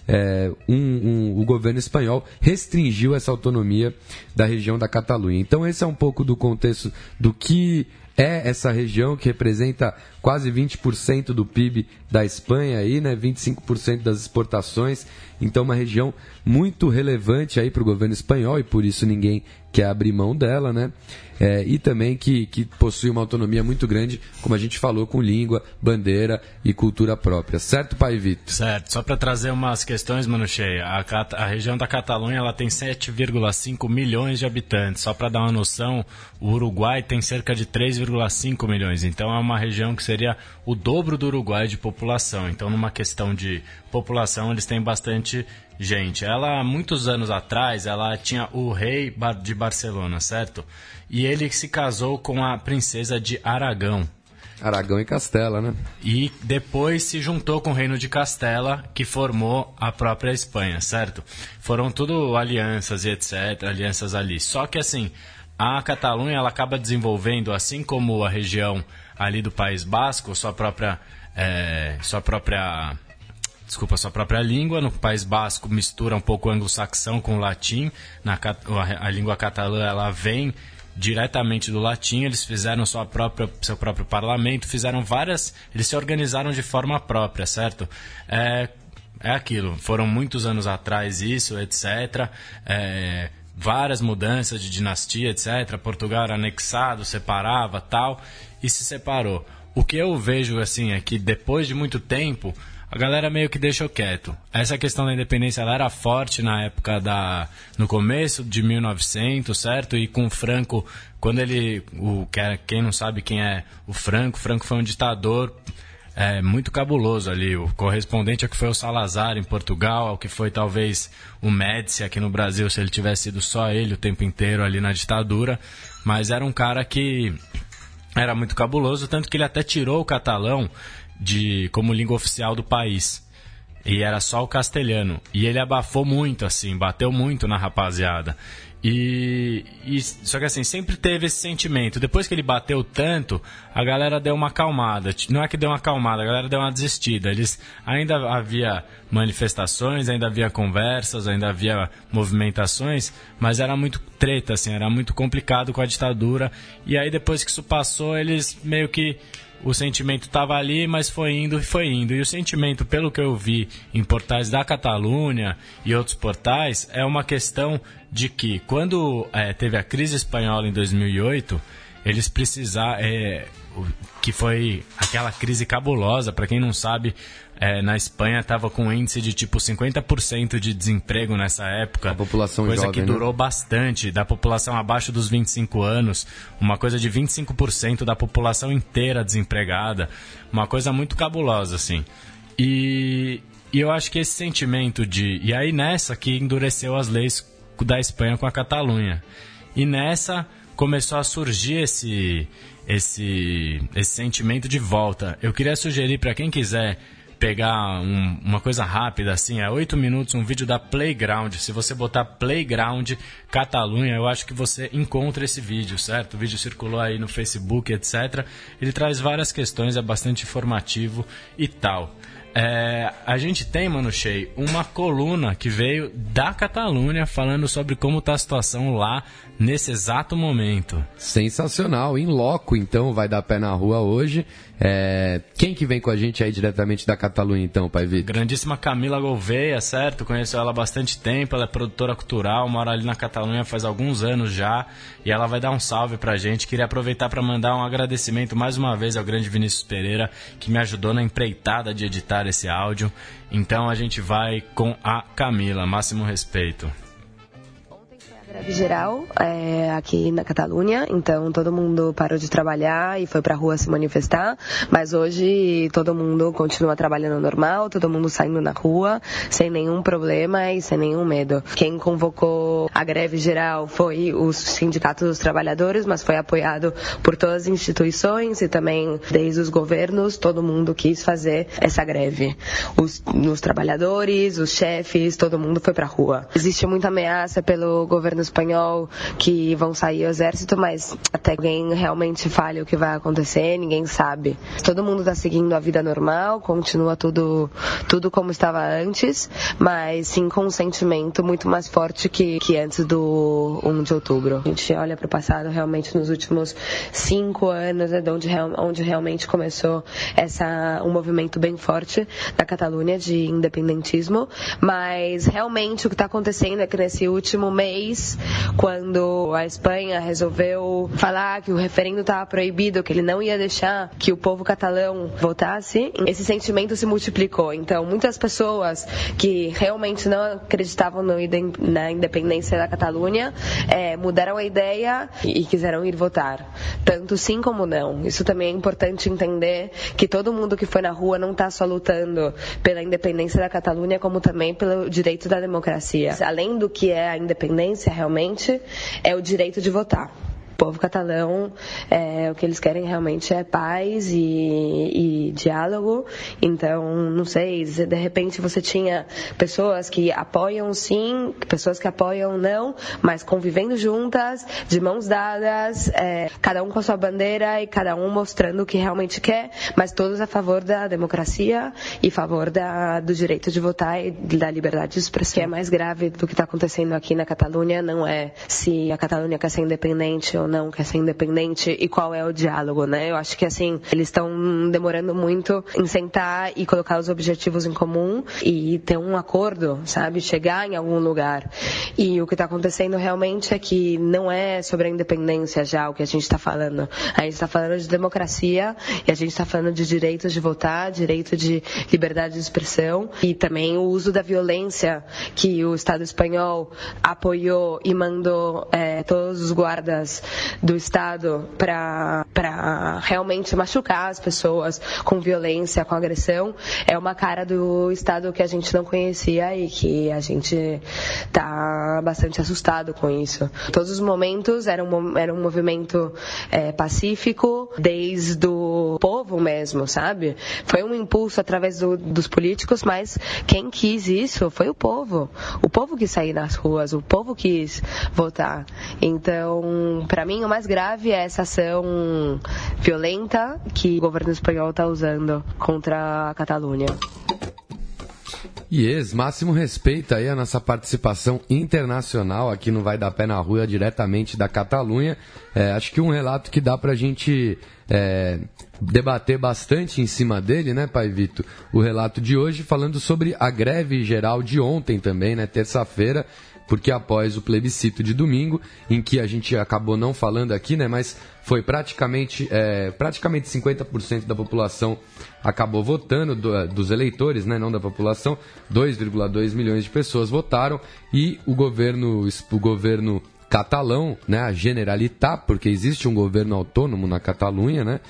é, um, um, o governo espanhol restringiu essa autonomia da região da Catalunha. Então, esse é um pouco do contexto do que é essa região, que representa quase vinte por cento do P I B da Espanha, aí, né? vinte e cinco por cento das exportações. Então, uma região muito relevante aí para o governo espanhol, e por isso ninguém quer abrir mão dela, né? É, e também que, que possui uma autonomia muito grande, como a gente falou, com língua, bandeira e cultura própria. Certo, Pai Vitor? Certo. Só para trazer umas questões, Mano Cheia, a, Cat- a região da Catalunha ela tem sete vírgula cinco milhões de habitantes. Só para dar uma noção, o Uruguai tem cerca de três vírgula cinco milhões. Então, é uma região que seria o dobro do Uruguai de população. Então, numa questão de população, eles têm bastante gente. Ela, muitos anos atrás, ela tinha o rei de Barcelona, certo? E ele se casou com a princesa de Aragão. Aragão e Castela, né? E depois se juntou com o reino de Castela, que formou a própria Espanha, certo? Foram tudo alianças e etcétera, alianças ali. Só que assim, a Catalunha ela acaba desenvolvendo, assim como a região ali do País Basco, sua própria... É, sua própria... Desculpa, sua própria língua. No País Basco mistura um pouco o anglo-saxão com o latim. Na, a, a língua catalã ela vem diretamente do latim. Eles fizeram sua própria, seu próprio parlamento, fizeram várias... Eles se organizaram de forma própria, certo? É, é aquilo. Foram muitos anos atrás isso, etcétera. É, várias mudanças de dinastia, etcétera. Portugal era anexado, separava, tal, e se separou. O que eu vejo assim é que depois de muito tempo... A galera meio que deixou quieto. Essa questão da independência ela era forte na época da... No começo de mil e novecentos, certo? E com o Franco, quando ele... O, quem não sabe quem é o Franco, Franco foi um ditador é, muito cabuloso ali. O correspondente ao que foi o Salazar em Portugal, ao que foi talvez o Médici aqui no Brasil, se ele tivesse sido só ele o tempo inteiro ali na ditadura. Mas era um cara que era muito cabuloso, tanto que ele até tirou o catalão de, como língua oficial do país. E era só o castelhano. E ele abafou muito, assim, bateu muito na rapaziada. E, e só que assim, sempre teve esse sentimento. Depois que ele bateu tanto, a galera deu uma acalmada. Não é que deu uma acalmada, a galera deu uma desistida. Eles, ainda havia manifestações, ainda havia conversas, ainda havia movimentações, mas era muito treta, assim, era muito complicado com a ditadura. E aí depois que isso passou, eles meio que... O sentimento estava ali, mas foi indo e foi indo. E o sentimento, pelo que eu vi em portais da Catalunha e outros portais, é uma questão de que, quando é, teve a crise espanhola em dois mil e oito, eles precisaram, é, que foi aquela crise cabulosa, para quem não sabe, é, na Espanha estava com um índice de tipo cinquenta por cento de desemprego nessa época. A população coisa jovem, que durou né? bastante, da população abaixo dos vinte e cinco anos, uma coisa de vinte e cinco por cento da população inteira desempregada, uma coisa muito cabulosa, assim. E, e eu acho que esse sentimento de... E aí nessa que endureceu as leis da Espanha com a Catalunha. E nessa começou a surgir esse, esse, esse sentimento de volta. Eu queria sugerir para quem quiser pegar um, uma coisa rápida, assim, é oito minutos, um vídeo da Playground. Se você botar Playground Catalunha, eu acho que você encontra esse vídeo, certo? O vídeo circulou aí no Facebook, etcétera. Ele traz várias questões, é bastante informativo e tal. É, a gente tem, Mano Shea, uma coluna que veio da Catalunha falando sobre como está a situação lá nesse exato momento. Sensacional, em loco, então, vai dar pé na rua hoje. É... Quem que vem com a gente aí diretamente da Catalunha, então, Pai Vitor? Grandíssima Camila Gouveia, certo? Conheço ela há bastante tempo, ela é produtora cultural, mora ali na Catalunha faz alguns anos já, e ela vai dar um salve pra gente. Queria aproveitar para mandar um agradecimento mais uma vez ao grande Vinícius Pereira, que me ajudou na empreitada de editar esse áudio. Então a gente vai com a Camila, máximo respeito. Greve geral é, aqui na Catalunha, então todo mundo parou de trabalhar e foi pra rua se manifestar, mas hoje todo mundo continua trabalhando normal, todo mundo saindo na rua, sem nenhum problema e sem nenhum medo. Quem convocou a greve geral foi os sindicatos dos trabalhadores, mas foi apoiado por todas as instituições e também desde os governos, todo mundo quis fazer essa greve. Os, os trabalhadores, os chefes, todo mundo foi pra rua. Existe muita ameaça pelo governo espanhol que vão sair o exército, mas até alguém realmente fale o que vai acontecer, ninguém sabe. Todo mundo está seguindo a vida normal, continua tudo, tudo como estava antes, mas sim com um sentimento muito mais forte que, que antes do primeiro de outubro. A gente olha para o passado realmente nos últimos cinco anos, é de onde, onde realmente começou essa, um movimento bem forte da Catalunha de independentismo, mas realmente o que está acontecendo é que nesse último mês, quando a Espanha resolveu falar que o referendo estava proibido, que ele não ia deixar que o povo catalão votasse, esse sentimento se multiplicou. Então, muitas pessoas que realmente não acreditavam no, na independência da Catalunha é, mudaram a ideia e quiseram ir votar. Tanto sim como não. Isso também é importante entender que todo mundo que foi na rua não está só lutando pela independência da Catalunha, como também pelo direito da democracia. Além do que é a independência, realmente, é o direito de votar. O povo catalão, é, o que eles querem realmente é paz e, e diálogo. Então, não sei, de repente você tinha pessoas que apoiam sim, pessoas que apoiam não, mas convivendo juntas, de mãos dadas, é, cada um com a sua bandeira e cada um mostrando o que realmente quer, mas todos a favor da democracia e a favor da, do direito de votar e da liberdade de expressão. O que é mais grave do que está acontecendo aqui na Catalunha não é se a Catalunha quer ser independente ou não quer ser independente e qual é o diálogo, né? Eu acho que, assim, eles estão demorando muito em sentar e colocar os objetivos em comum e ter um acordo, sabe? Chegar em algum lugar. E o que está acontecendo realmente é que não é sobre a independência já o que a gente está falando. A gente está falando de democracia e a gente está falando de direitos de votar, direito de liberdade de expressão e também o uso da violência que o Estado espanhol apoiou e mandou é, todos os guardas do Estado para para realmente machucar as pessoas com violência, com agressão, é uma cara do Estado que a gente não conhecia e que a gente está bastante assustado com isso. Todos os momentos era um, era um movimento é, pacífico, desde o povo mesmo, sabe? Foi um impulso através do, dos políticos, mas quem quis isso foi o povo. O povo que saiu nas ruas, o povo quis votar. Então, para mim, o mais grave é essa ação violenta que o governo espanhol está usando contra a Catalunha. Yes, máximo respeito aí a nossa participação internacional aqui no Vai Dar Pé na Rua, diretamente da Catalunha. É, acho que um relato que dá pra gente é, debater bastante em cima dele, né, Pai Vito? O relato de hoje falando sobre a greve geral de ontem também, né, terça-feira, porque após o plebiscito de domingo, em que a gente acabou não falando aqui, né, mas foi praticamente, é, praticamente cinquenta por cento da população acabou votando, do, dos eleitores, né, não da população, dois vírgula dois milhões de pessoas votaram, e o governo, o governo catalão, né, a Generalitat, porque existe um governo autônomo na Catalunha, né,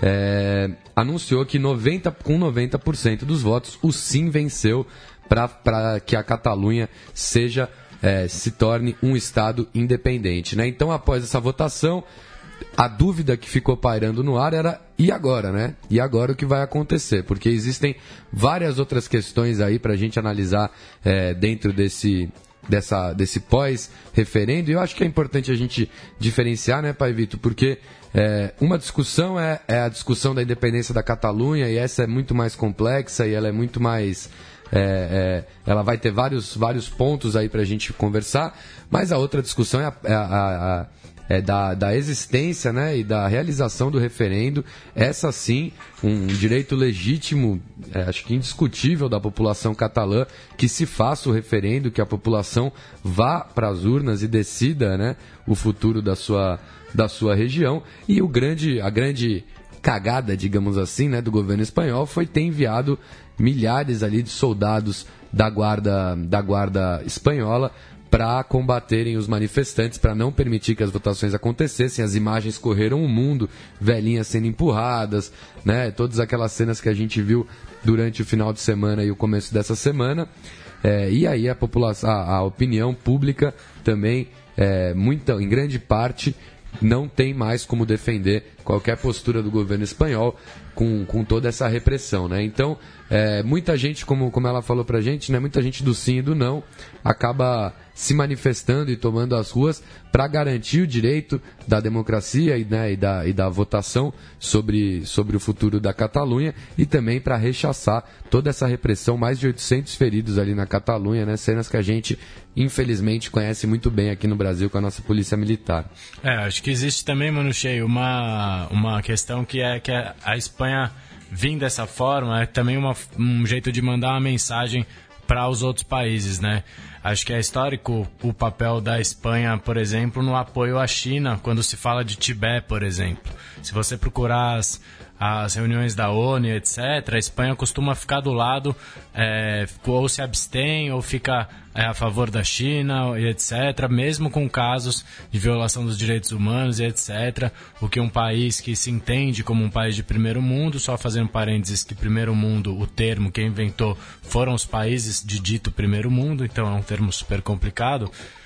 é, anunciou que noventa, com noventa por cento dos votos, o sim venceu para que a Catalunha seja É, se torne um Estado independente, né? Então, após essa votação, a dúvida que ficou pairando no ar era e agora, né? E agora o que vai acontecer? Porque existem várias outras questões aí para a gente analisar é, dentro desse, dessa, desse pós-referendo, e eu acho que é importante a gente diferenciar, né, Pai Vito? Porque é, uma discussão é, é a discussão da independência da Catalunha, e essa é muito mais complexa e ela é muito mais... É, é, ela vai ter vários, vários pontos aí para a gente conversar, mas a outra discussão é, a, a, a, é da, da existência, né, e da realização do referendo. Essa sim, um direito legítimo, é, acho que indiscutível da população catalã, que se faça o referendo, que a população vá para as urnas e decida, né, o futuro da sua, da sua região. E o grande, a grande cagada, digamos assim, né, do governo espanhol foi ter enviado milhares ali de soldados da guarda, da guarda espanhola para combaterem os manifestantes, para não permitir que as votações acontecessem. As imagens correram o mundo, velhinhas sendo empurradas, né, todas aquelas cenas que a gente viu durante o final de semana e o começo dessa semana. É, e aí a população, a, a opinião pública também, é, muita, em grande parte, não tem mais como defender qualquer postura do governo espanhol com, com toda essa repressão, né? Então, é, muita gente, como, como ela falou pra gente, né, muita gente do sim e do não acaba se manifestando e tomando as ruas para garantir o direito da democracia e, né, e, da, e da votação sobre, sobre o futuro da Catalunha, e também para rechaçar toda essa repressão, mais de oitocentos feridos ali na Catalunha, né, cenas que a gente infelizmente conhece muito bem aqui no Brasil com a nossa polícia militar. É, acho que existe também, Mano Cheio, uma, uma questão que é que a Espanha vir dessa forma é também uma, um jeito de mandar uma mensagem para os outros países, né? Acho que é histórico o papel da Espanha, por exemplo, no apoio à China, quando se fala de Tibete, por exemplo. Se você procurar as, as reuniões da ONU, etcétera, a Espanha costuma ficar do lado, é, ou se abstém, ou fica é, a favor da China, etcétera, mesmo com casos de violação dos direitos humanos, etcétera. O que um país que se entende como um país de primeiro mundo, só fazendo parênteses que primeiro mundo, o termo que inventou foram os países de dito primeiro mundo, então é um termo super complicado,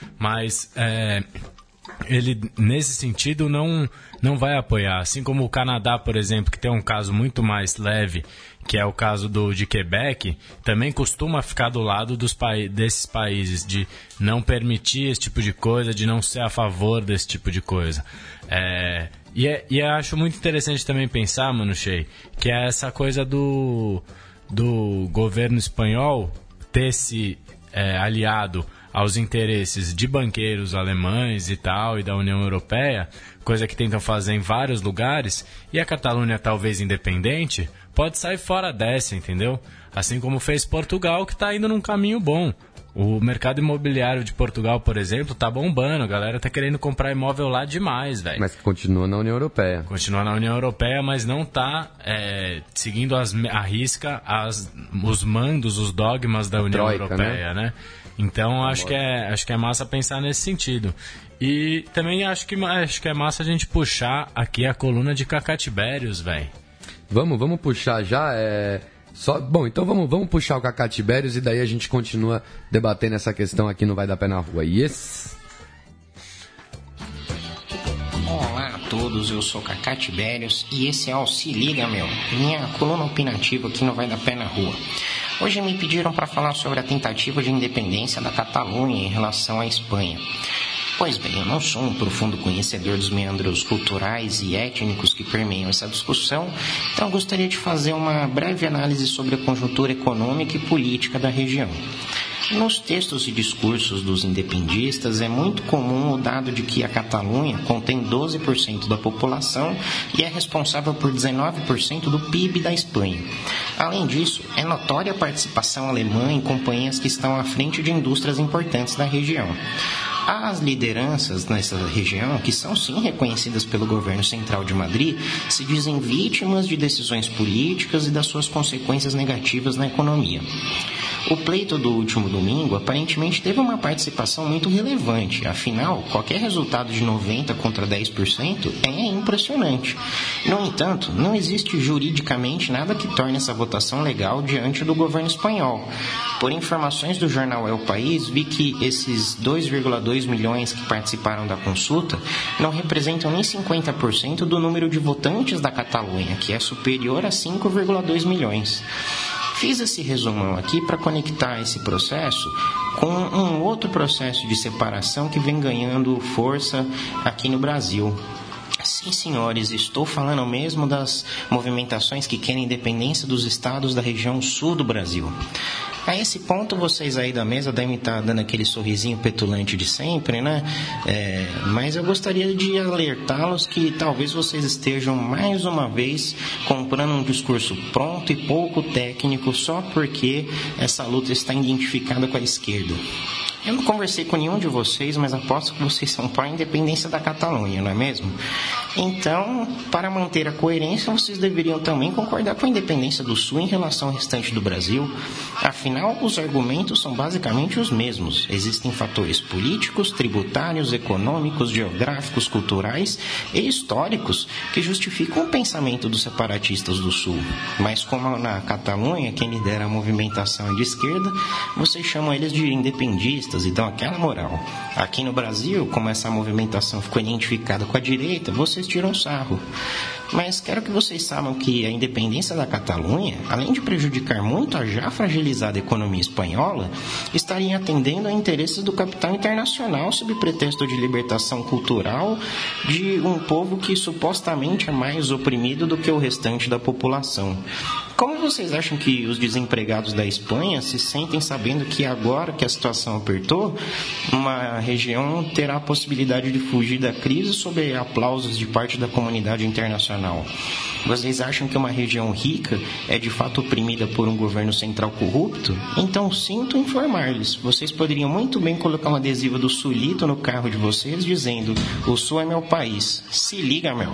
mas é, ele, nesse sentido, não, não vai apoiar. Assim como o Canadá, por exemplo, que tem um caso muito mais leve, que é o caso do, de Quebec, também costuma ficar do lado dos pa- desses países, de não permitir esse tipo de coisa, de não ser a favor desse tipo de coisa. É, e, é, e eu acho muito interessante também pensar, Mano Shea, que é essa coisa do, do governo espanhol ter se é, aliado aos interesses de banqueiros alemães e tal, e da União Europeia, coisa que tentam fazer em vários lugares, e a Catalunha, talvez independente, pode sair fora dessa, entendeu? Assim como fez Portugal, que está indo num caminho bom. O mercado imobiliário de Portugal, por exemplo, tá bombando. A galera tá querendo comprar imóvel lá demais, velho. Mas continua na União Europeia. Continua na União Europeia, mas não tá é, seguindo as, a risca as, os mandos, os dogmas da a União troika, Europeia, né? né? Então, acho que, é, acho que é massa pensar nesse sentido. E também acho que, acho que é massa a gente puxar aqui a coluna de Cacá Tibérios, velho. Vamos, vamos puxar já, é... Só, bom, então vamos, vamos puxar o Cacá Tibérios e daí a gente continua debatendo essa questão aqui no Vai Dar Pé na Rua. Yes! Olá a todos, eu sou Cacá Tibérios e esse é o Se Liga, meu, minha coluna opinativa aqui no Vai Dar Pé na Rua. Hoje me pediram para falar sobre a tentativa de independência da Catalunha em relação à Espanha. Pois bem, eu não sou um profundo conhecedor dos meandros culturais e étnicos que permeiam essa discussão, então eu gostaria de fazer uma breve análise sobre a conjuntura econômica e política da região. Nos textos e discursos dos independistas é muito comum o dado de que a Catalunha contém doze por cento da população e é responsável por dezenove por cento do P I B da Espanha. Além disso, é notória a participação alemã em companhias que estão à frente de indústrias importantes da região. As lideranças nessa região, que são sim reconhecidas pelo governo central de Madrid, se dizem vítimas de decisões políticas e das suas consequências negativas na economia. O pleito do último domingo aparentemente teve uma participação muito relevante, afinal, qualquer resultado de noventa contra dez por cento é impressionante. No entanto, não existe juridicamente nada que torne essa votação legal diante do governo espanhol. Por informações do jornal El País, vi que esses dois vírgula dois milhões que participaram da consulta não representam nem cinquenta por cento do número de votantes da Catalunha, que é superior a cinco vírgula dois milhões. Fiz esse resumão aqui para conectar esse processo com um outro processo de separação que vem ganhando força aqui no Brasil. Sim, senhores, estou falando mesmo das movimentações que querem independência dos estados da região sul do Brasil. A esse ponto, vocês aí da mesa devem estar dando aquele sorrisinho petulante de sempre, né? É, mas eu gostaria de alertá-los que talvez vocês estejam mais uma vez comprando um discurso pronto e pouco técnico só porque essa luta está identificada com a esquerda. Eu não conversei com nenhum de vocês, mas aposto que vocês são para a independência da Catalunha, não é mesmo? Então, para manter a coerência, vocês deveriam também concordar com a independência do Sul em relação ao restante do Brasil. Afinal, os argumentos são basicamente os mesmos. Existem fatores políticos, tributários, econômicos, geográficos, culturais e históricos que justificam o pensamento dos separatistas do Sul. Mas como na Catalunha, quem lidera a movimentação é de esquerda, vocês chamam eles de independistas e dão aquela moral. Aqui no Brasil, como essa movimentação ficou identificada com a direita, vocês tiram sarro. Mas quero que vocês saibam que a independência da Catalunha, além de prejudicar muito a já fragilizada economia espanhola, estaria atendendo a interesses do capital internacional sob pretexto de libertação cultural de um povo que supostamente é mais oprimido do que o restante da população. Como vocês acham que os desempregados da Espanha se sentem sabendo que agora que a situação apertou, uma região terá a possibilidade de fugir da crise sob aplausos de parte da comunidade internacional? Vocês acham que uma região rica é de fato oprimida por um governo central corrupto? Então sinto informar-lhes, vocês poderiam muito bem colocar um adesivo do Sulito no carro de vocês dizendo: o Sul é meu país, se liga, meu.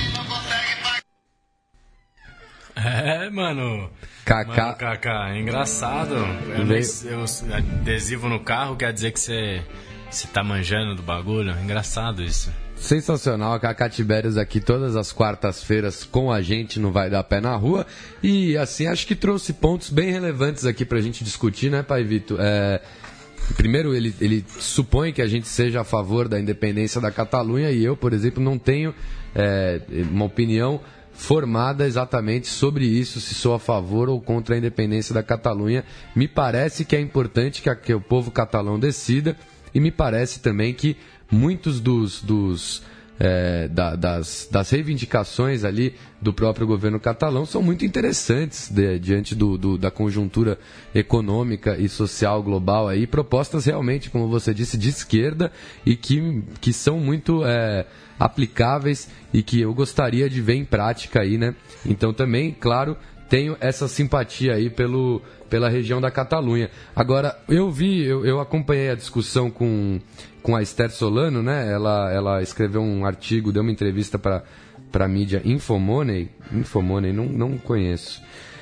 É, mano. Kaká. Mano, Kaká, é engraçado. Eu nem, eu, adesivo no carro quer dizer que você, você tá manjando do bagulho. É engraçado isso. Sensacional, a Kaká Tibérios aqui todas as quartas-feiras com a gente no Vai Dar Pé na Rua. E assim, acho que trouxe pontos bem relevantes aqui pra gente discutir, né, Pai Vito? É, primeiro, ele, ele supõe que a gente seja a favor da independência da Catalunha e eu, por exemplo, não tenho é, uma opinião formada exatamente sobre isso, se sou a favor ou contra a independência da Catalunha. Me parece que é importante que, a, que o povo catalão decida e me parece também que muitos dos, dos é, da, das, das reivindicações ali do próprio governo catalão são muito interessantes de, diante do, do, da conjuntura econômica e social global aí, propostas realmente, como você disse, de esquerda e que, que são muito é, aplicáveis e que eu gostaria de ver em prática aí, né? Então também, claro, tenho essa simpatia aí pelo, pela região da Catalunha. Agora, eu vi, eu, eu acompanhei a discussão com, com a Esther Solano, né? Ela, ela escreveu um artigo, deu uma entrevista para a mídia Infomoney. Infomoney, não, não conheço.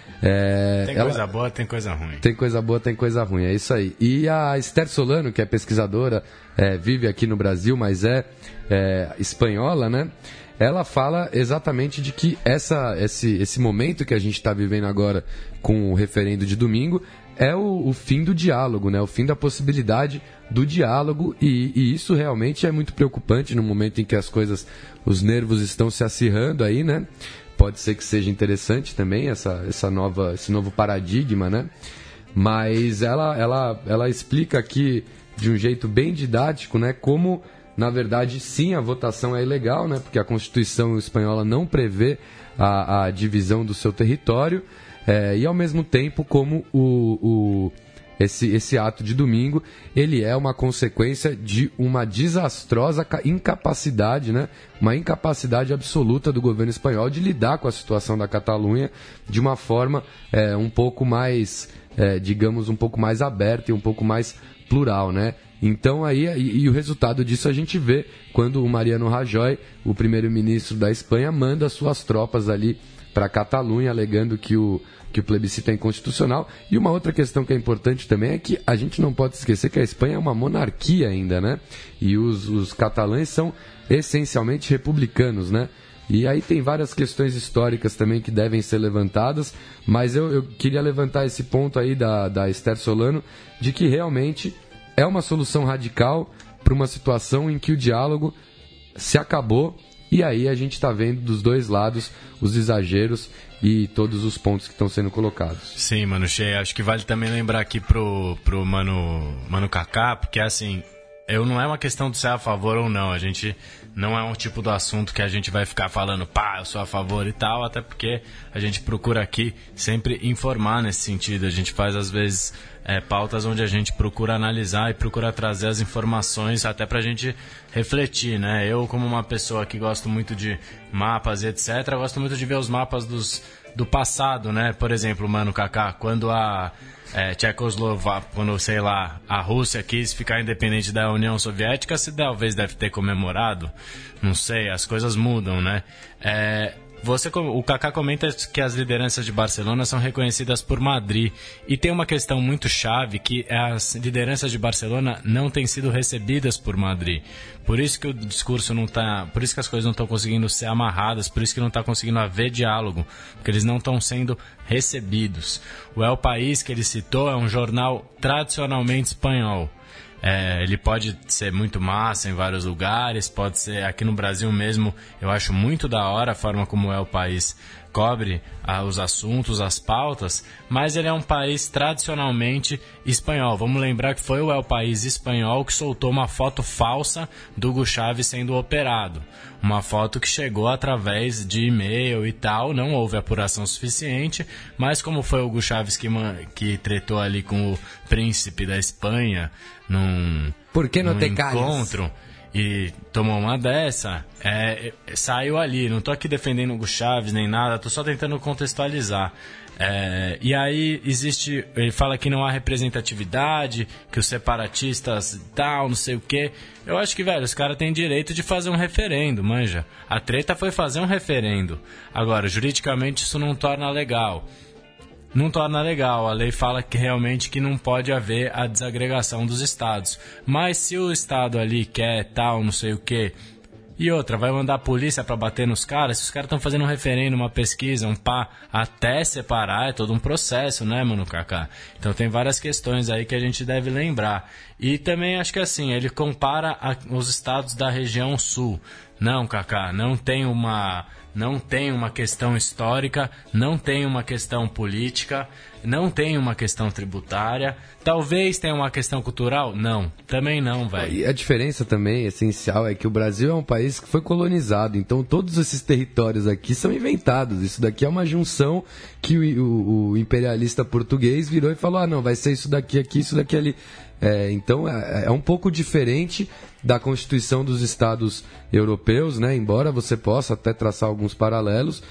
É, tem ela, coisa boa, tem coisa ruim. Tem coisa boa, tem coisa ruim, é isso aí. E a Esther Solano, que é pesquisadora, é, vive aqui no Brasil, mas é, é espanhola, né? Ela fala exatamente de que essa, esse, esse momento que a gente está vivendo agora com o referendo de domingo é o, o fim do diálogo, né? O fim da possibilidade do diálogo e, e isso realmente é muito preocupante no momento em que as coisas, os nervos estão se acirrando aí, né? Pode ser que seja interessante também essa, essa nova, esse novo paradigma, né? Mas ela, ela, ela explica aqui de um jeito bem didático, né? Como, na verdade, sim, a votação é ilegal, né? Porque a Constituição espanhola não prevê a, a divisão do seu território é, e, ao mesmo tempo, como o, o, esse, esse ato de domingo, ele é uma consequência de uma desastrosa incapacidade, né? Uma incapacidade absoluta do governo espanhol de lidar com a situação da Catalunha de uma forma é, um pouco mais, é, digamos, um pouco mais aberta e um pouco mais plural, né? Então aí, e, e o resultado disso a gente vê quando o Mariano Rajoy, o primeiro-ministro da Espanha, manda suas tropas ali para a Catalunha, alegando que o, que o plebiscito é inconstitucional. E uma outra questão que é importante também é que a gente não pode esquecer que a Espanha é uma monarquia ainda, né? E os, os catalães são essencialmente republicanos, né? E aí tem várias questões históricas também que devem ser levantadas, mas eu, eu queria levantar esse ponto aí da, da Esther Solano, de que realmente é uma solução radical para uma situação em que o diálogo se acabou e aí a gente está vendo dos dois lados os exageros e todos os pontos que estão sendo colocados. Sim, Mano Che, acho que vale também lembrar aqui pro, pro Mano, Mano Kaká, porque assim, eu não é uma questão de ser a favor ou não, a gente não é um tipo do assunto que a gente vai ficar falando, pá, eu sou a favor e tal, até porque a gente procura aqui sempre informar nesse sentido, a gente faz às vezes é, pautas onde a gente procura analisar e procura trazer as informações até pra gente refletir, né? Eu, como uma pessoa que gosto muito de mapas e etcétera, gosto muito de ver os mapas dos, do passado, né? Por exemplo, Mano Kaká, quando a É, Tchecoslováquia, quando, sei lá, a Rússia quis ficar independente da União Soviética, se talvez deve ter comemorado, não sei, as coisas mudam, né? É, você, o Kaká comenta que as lideranças de Barcelona são reconhecidas por Madrid, e tem uma questão muito chave, que as lideranças de Barcelona não têm sido recebidas por Madrid, por isso que o discurso não tá, por isso que as coisas não estão conseguindo ser amarradas, por isso que não está conseguindo haver diálogo, porque eles não estão sendo recebidos. O El País que ele citou é um jornal tradicionalmente espanhol. É, ele pode ser muito massa em vários lugares, pode ser aqui no Brasil mesmo. Eu acho muito da hora a forma como é o país cobre ah, os assuntos, as pautas, mas ele é um país tradicionalmente espanhol. Vamos lembrar que foi o El País espanhol que soltou uma foto falsa do Hugo Chávez sendo operado. Uma foto que chegou através de e-mail e tal, não houve apuração suficiente, mas como foi o Hugo Chávez que, que tretou ali com o príncipe da Espanha num, Por que não num ter encontro... Caras? E tomou uma dessa, é, saiu ali. Não tô aqui defendendo o Hugo Chávez nem nada, tô só tentando contextualizar. É, e aí existe, ele fala que não há representatividade, que os separatistas tal, não sei o quê. Eu acho que, velho, os caras têm direito de fazer um referendo, manja. A treta foi fazer um referendo. Agora, juridicamente isso não torna legal. Não torna legal, a lei fala que realmente que não pode haver a desagregação dos estados. Mas se o estado ali quer tal, não sei o quê, e outra, vai mandar a polícia pra bater nos caras, se os caras estão fazendo um referendo, uma pesquisa, um pá, até separar, é todo um processo, né, Mano Kaká? Então tem várias questões aí que a gente deve lembrar. E também acho que assim, ele compara a, os estados da região sul. Não, Kaká, não tem uma... Não tem uma questão histórica, não tem uma questão política, não tem uma questão tributária. Talvez tenha uma questão cultural? Não, também não, velho. E a diferença também essencial é que o Brasil é um país que foi colonizado, então todos esses territórios aqui são inventados. Isso daqui é uma junção que o, o, o imperialista português virou e falou, ah, não, vai ser isso daqui, aqui, isso daqui, ali. É, então é, é um pouco diferente da Constituição dos Estados Europeus, né? Embora você possa até traçar alguns paralelos,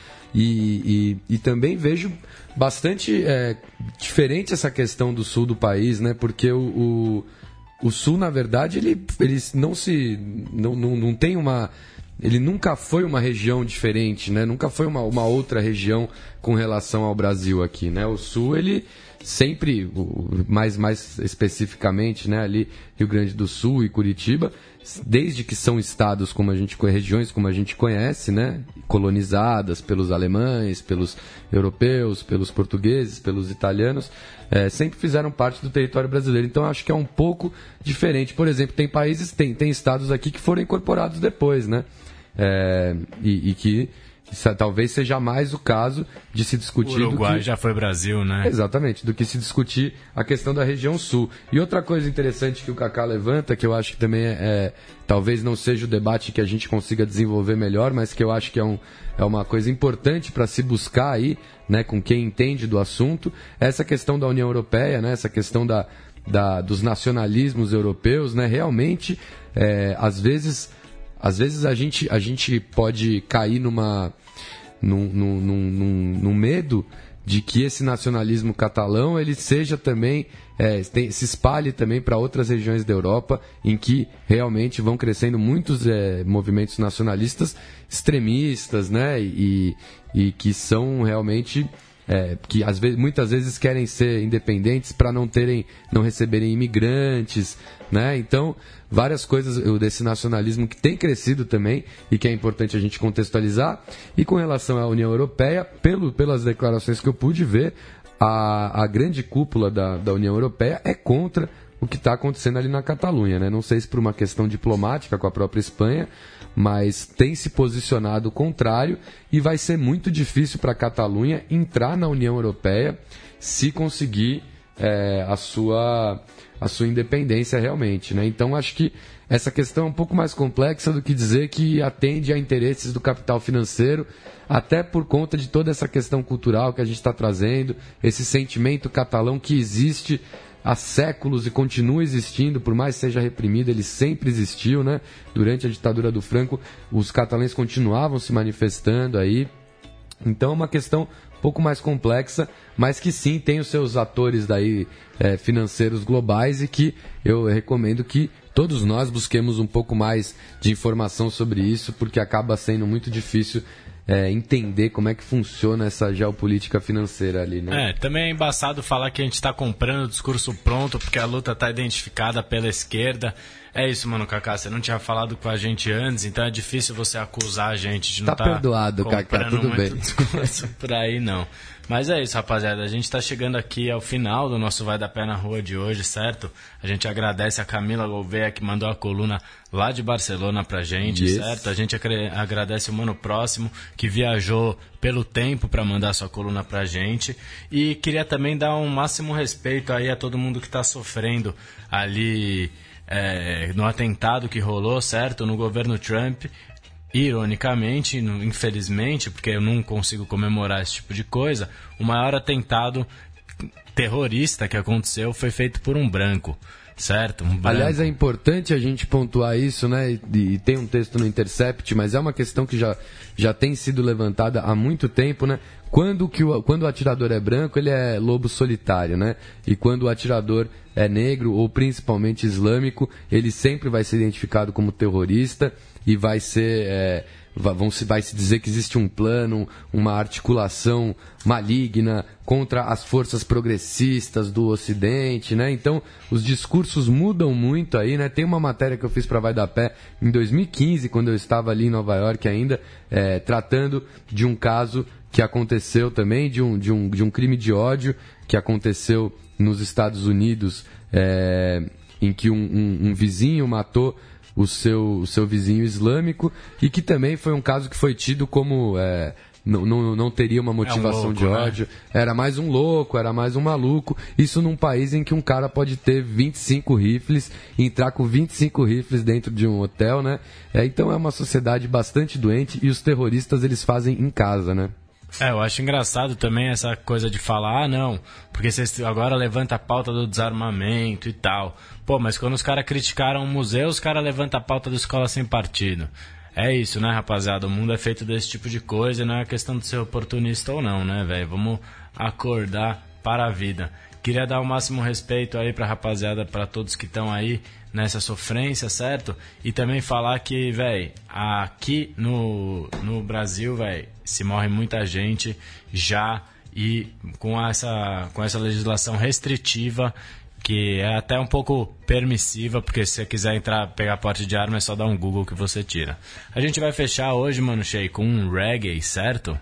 e, e, e também vejo bastante é, diferente essa questão do sul do país, né? Porque o, o, o sul, na verdade, ele, ele não se não, não, não tem uma... Ele nunca foi uma região diferente, né? Nunca foi uma, uma outra região com relação ao Brasil aqui, né? O sul, ele sempre, mais, mais especificamente, né? Ali Rio Grande do Sul e Curitiba, desde que são estados como a gente, regiões como a gente conhece, né? Colonizadas pelos alemães, pelos europeus, pelos portugueses, pelos italianos, é, sempre fizeram parte do território brasileiro. Então acho que é um pouco diferente. Por exemplo, tem países, tem, tem estados aqui que foram incorporados depois, né? É, e, e que Isso, talvez seja mais o caso de se discutir... O Uruguai do que... já foi Brasil, né? Exatamente, do que se discutir a questão da região sul. E outra coisa interessante que o Kaká levanta, que eu acho que também é, é talvez não seja o debate que a gente consiga desenvolver melhor, mas que eu acho que é, um, é uma coisa importante para se buscar aí, né, com quem entende do assunto, essa questão da União Europeia, né, essa questão da, da, dos nacionalismos europeus, né, realmente, é, às vezes... Às vezes a gente, a gente pode cair numa, num, num, num, num medo de que esse nacionalismo catalão ele seja também, é, tem, se espalhe também para outras regiões da Europa, em que realmente vão crescendo muitos é, movimentos nacionalistas extremistas, né? E, e que são realmente... É, que às vezes, muitas vezes querem ser independentes para não terem, não receberem imigrantes, né? Então, várias coisas desse nacionalismo que tem crescido também e que é importante a gente contextualizar. E com relação à União Europeia, pelo, pelas declarações que eu pude ver, a, a grande cúpula da, da União Europeia é contra o que está acontecendo ali na Catalunha, né? Não sei se por uma questão diplomática com a própria Espanha, mas tem se posicionado o contrário e vai ser muito difícil para a Catalunha entrar na União Europeia se conseguir é, a, sua, a sua independência realmente, né? Então acho que essa questão é um pouco mais complexa do que dizer que atende a interesses do capital financeiro, até por conta de toda essa questão cultural que a gente está trazendo, esse sentimento catalão que existe há séculos e continua existindo, por mais que seja reprimido, ele sempre existiu, né? Durante a ditadura do Franco, os catalães continuavam se manifestando aí. Então é uma questão um pouco mais complexa, mas que sim tem os seus atores daí, é, financeiros globais, e que eu recomendo que todos nós busquemos um pouco mais de informação sobre isso, porque acaba sendo muito difícil É, entender como é que funciona essa geopolítica financeira ali, né? É, também é embaçado falar que a gente está comprando o discurso pronto porque a luta está identificada pela esquerda. É isso, mano, Kaká, você não tinha falado com a gente antes, então é difícil você acusar a gente de não estar tá perdoado, Kaká, tudo muito bem. Discurso por aí, não. Mas é isso, rapaziada, a gente está chegando aqui ao final do nosso Vai da Pé na Rua de hoje, certo? A gente agradece a Camila Gouveia que mandou a coluna lá de Barcelona pra gente, yes. certo? A gente agradece o Mano Próximo que viajou pelo tempo para mandar sua coluna pra gente, e queria também dar um máximo respeito aí a todo mundo que está sofrendo ali é, no atentado que rolou, certo? No governo Trump. Ironicamente, infelizmente, porque eu não consigo comemorar esse tipo de coisa, o maior atentado terrorista que aconteceu foi feito por um branco, certo? Um branco. Aliás, é importante a gente pontuar isso, né? E, e tem um texto no Intercept, mas é uma questão que já, já tem sido levantada há muito tempo, né? Quando, que o, quando o atirador é branco, ele é lobo solitário, né? E quando o atirador é negro, ou principalmente islâmico, ele sempre vai ser identificado como terrorista e vai ser... É, vão se, vai se dizer que existe um plano, uma articulação maligna contra as forças progressistas do Ocidente, né? Então, os discursos mudam muito aí, né? Tem uma matéria que eu fiz para Vai da Pé em dois mil e quinze, quando eu estava ali em Nova York ainda, é, tratando de um caso que aconteceu também, de um, de um, de um crime de ódio que aconteceu nos Estados Unidos, é, em que um, um, um vizinho matou o seu, o seu vizinho islâmico, e que também foi um caso que foi tido como é, não, não, não teria uma motivação é um louco, de ódio, né? Era mais um louco, era mais um maluco, isso num país em que um cara pode ter vinte e cinco rifles, entrar com vinte e cinco rifles dentro de um hotel, né? É, então é uma sociedade bastante doente, e os terroristas eles fazem em casa, né? É, eu acho engraçado também essa coisa de falar, ah, não, porque vocês agora levanta a pauta do desarmamento e tal. Pô, mas quando os caras criticaram o museu, os caras levantam a pauta da escola sem partido. É isso, né, rapaziada? O mundo é feito desse tipo de coisa, não é questão de ser oportunista ou não, né, velho? Vamos acordar para a vida. Queria dar o máximo respeito aí pra rapaziada, pra todos que estão aí nessa sofrência, certo? E também falar que, velho, aqui no, no Brasil, velho, se morre muita gente já, e com essa, com essa legislação restritiva, que é até um pouco permissiva, porque se você quiser entrar, pegar porte de arma, é só dar um Google que você tira. A gente vai fechar hoje, mano, Shea, com um reggae, certo?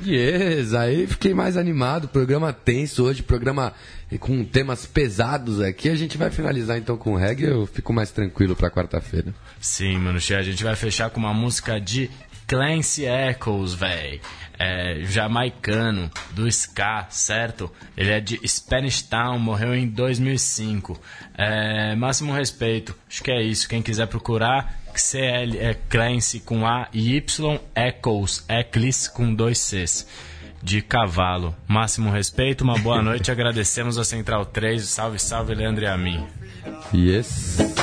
Yes, aí fiquei mais animado, programa tenso hoje, programa com temas pesados aqui. A gente vai finalizar então com reggae, eu fico mais tranquilo pra quarta-feira. Sim, mano, Shea, a gente vai fechar com uma música de Clancy Eccles, velho. É, jamaicano, do ska, certo? Ele é de Spanish Town, morreu em dois mil e cinco. É, máximo respeito, acho que é isso. Quem quiser procurar, C L é Clancy com A e Y, Eccles, Eccles com dois Cs. De cavalo. Máximo respeito, uma boa noite. Agradecemos a Central três. Salve, salve, Leandro e a mim. Yes.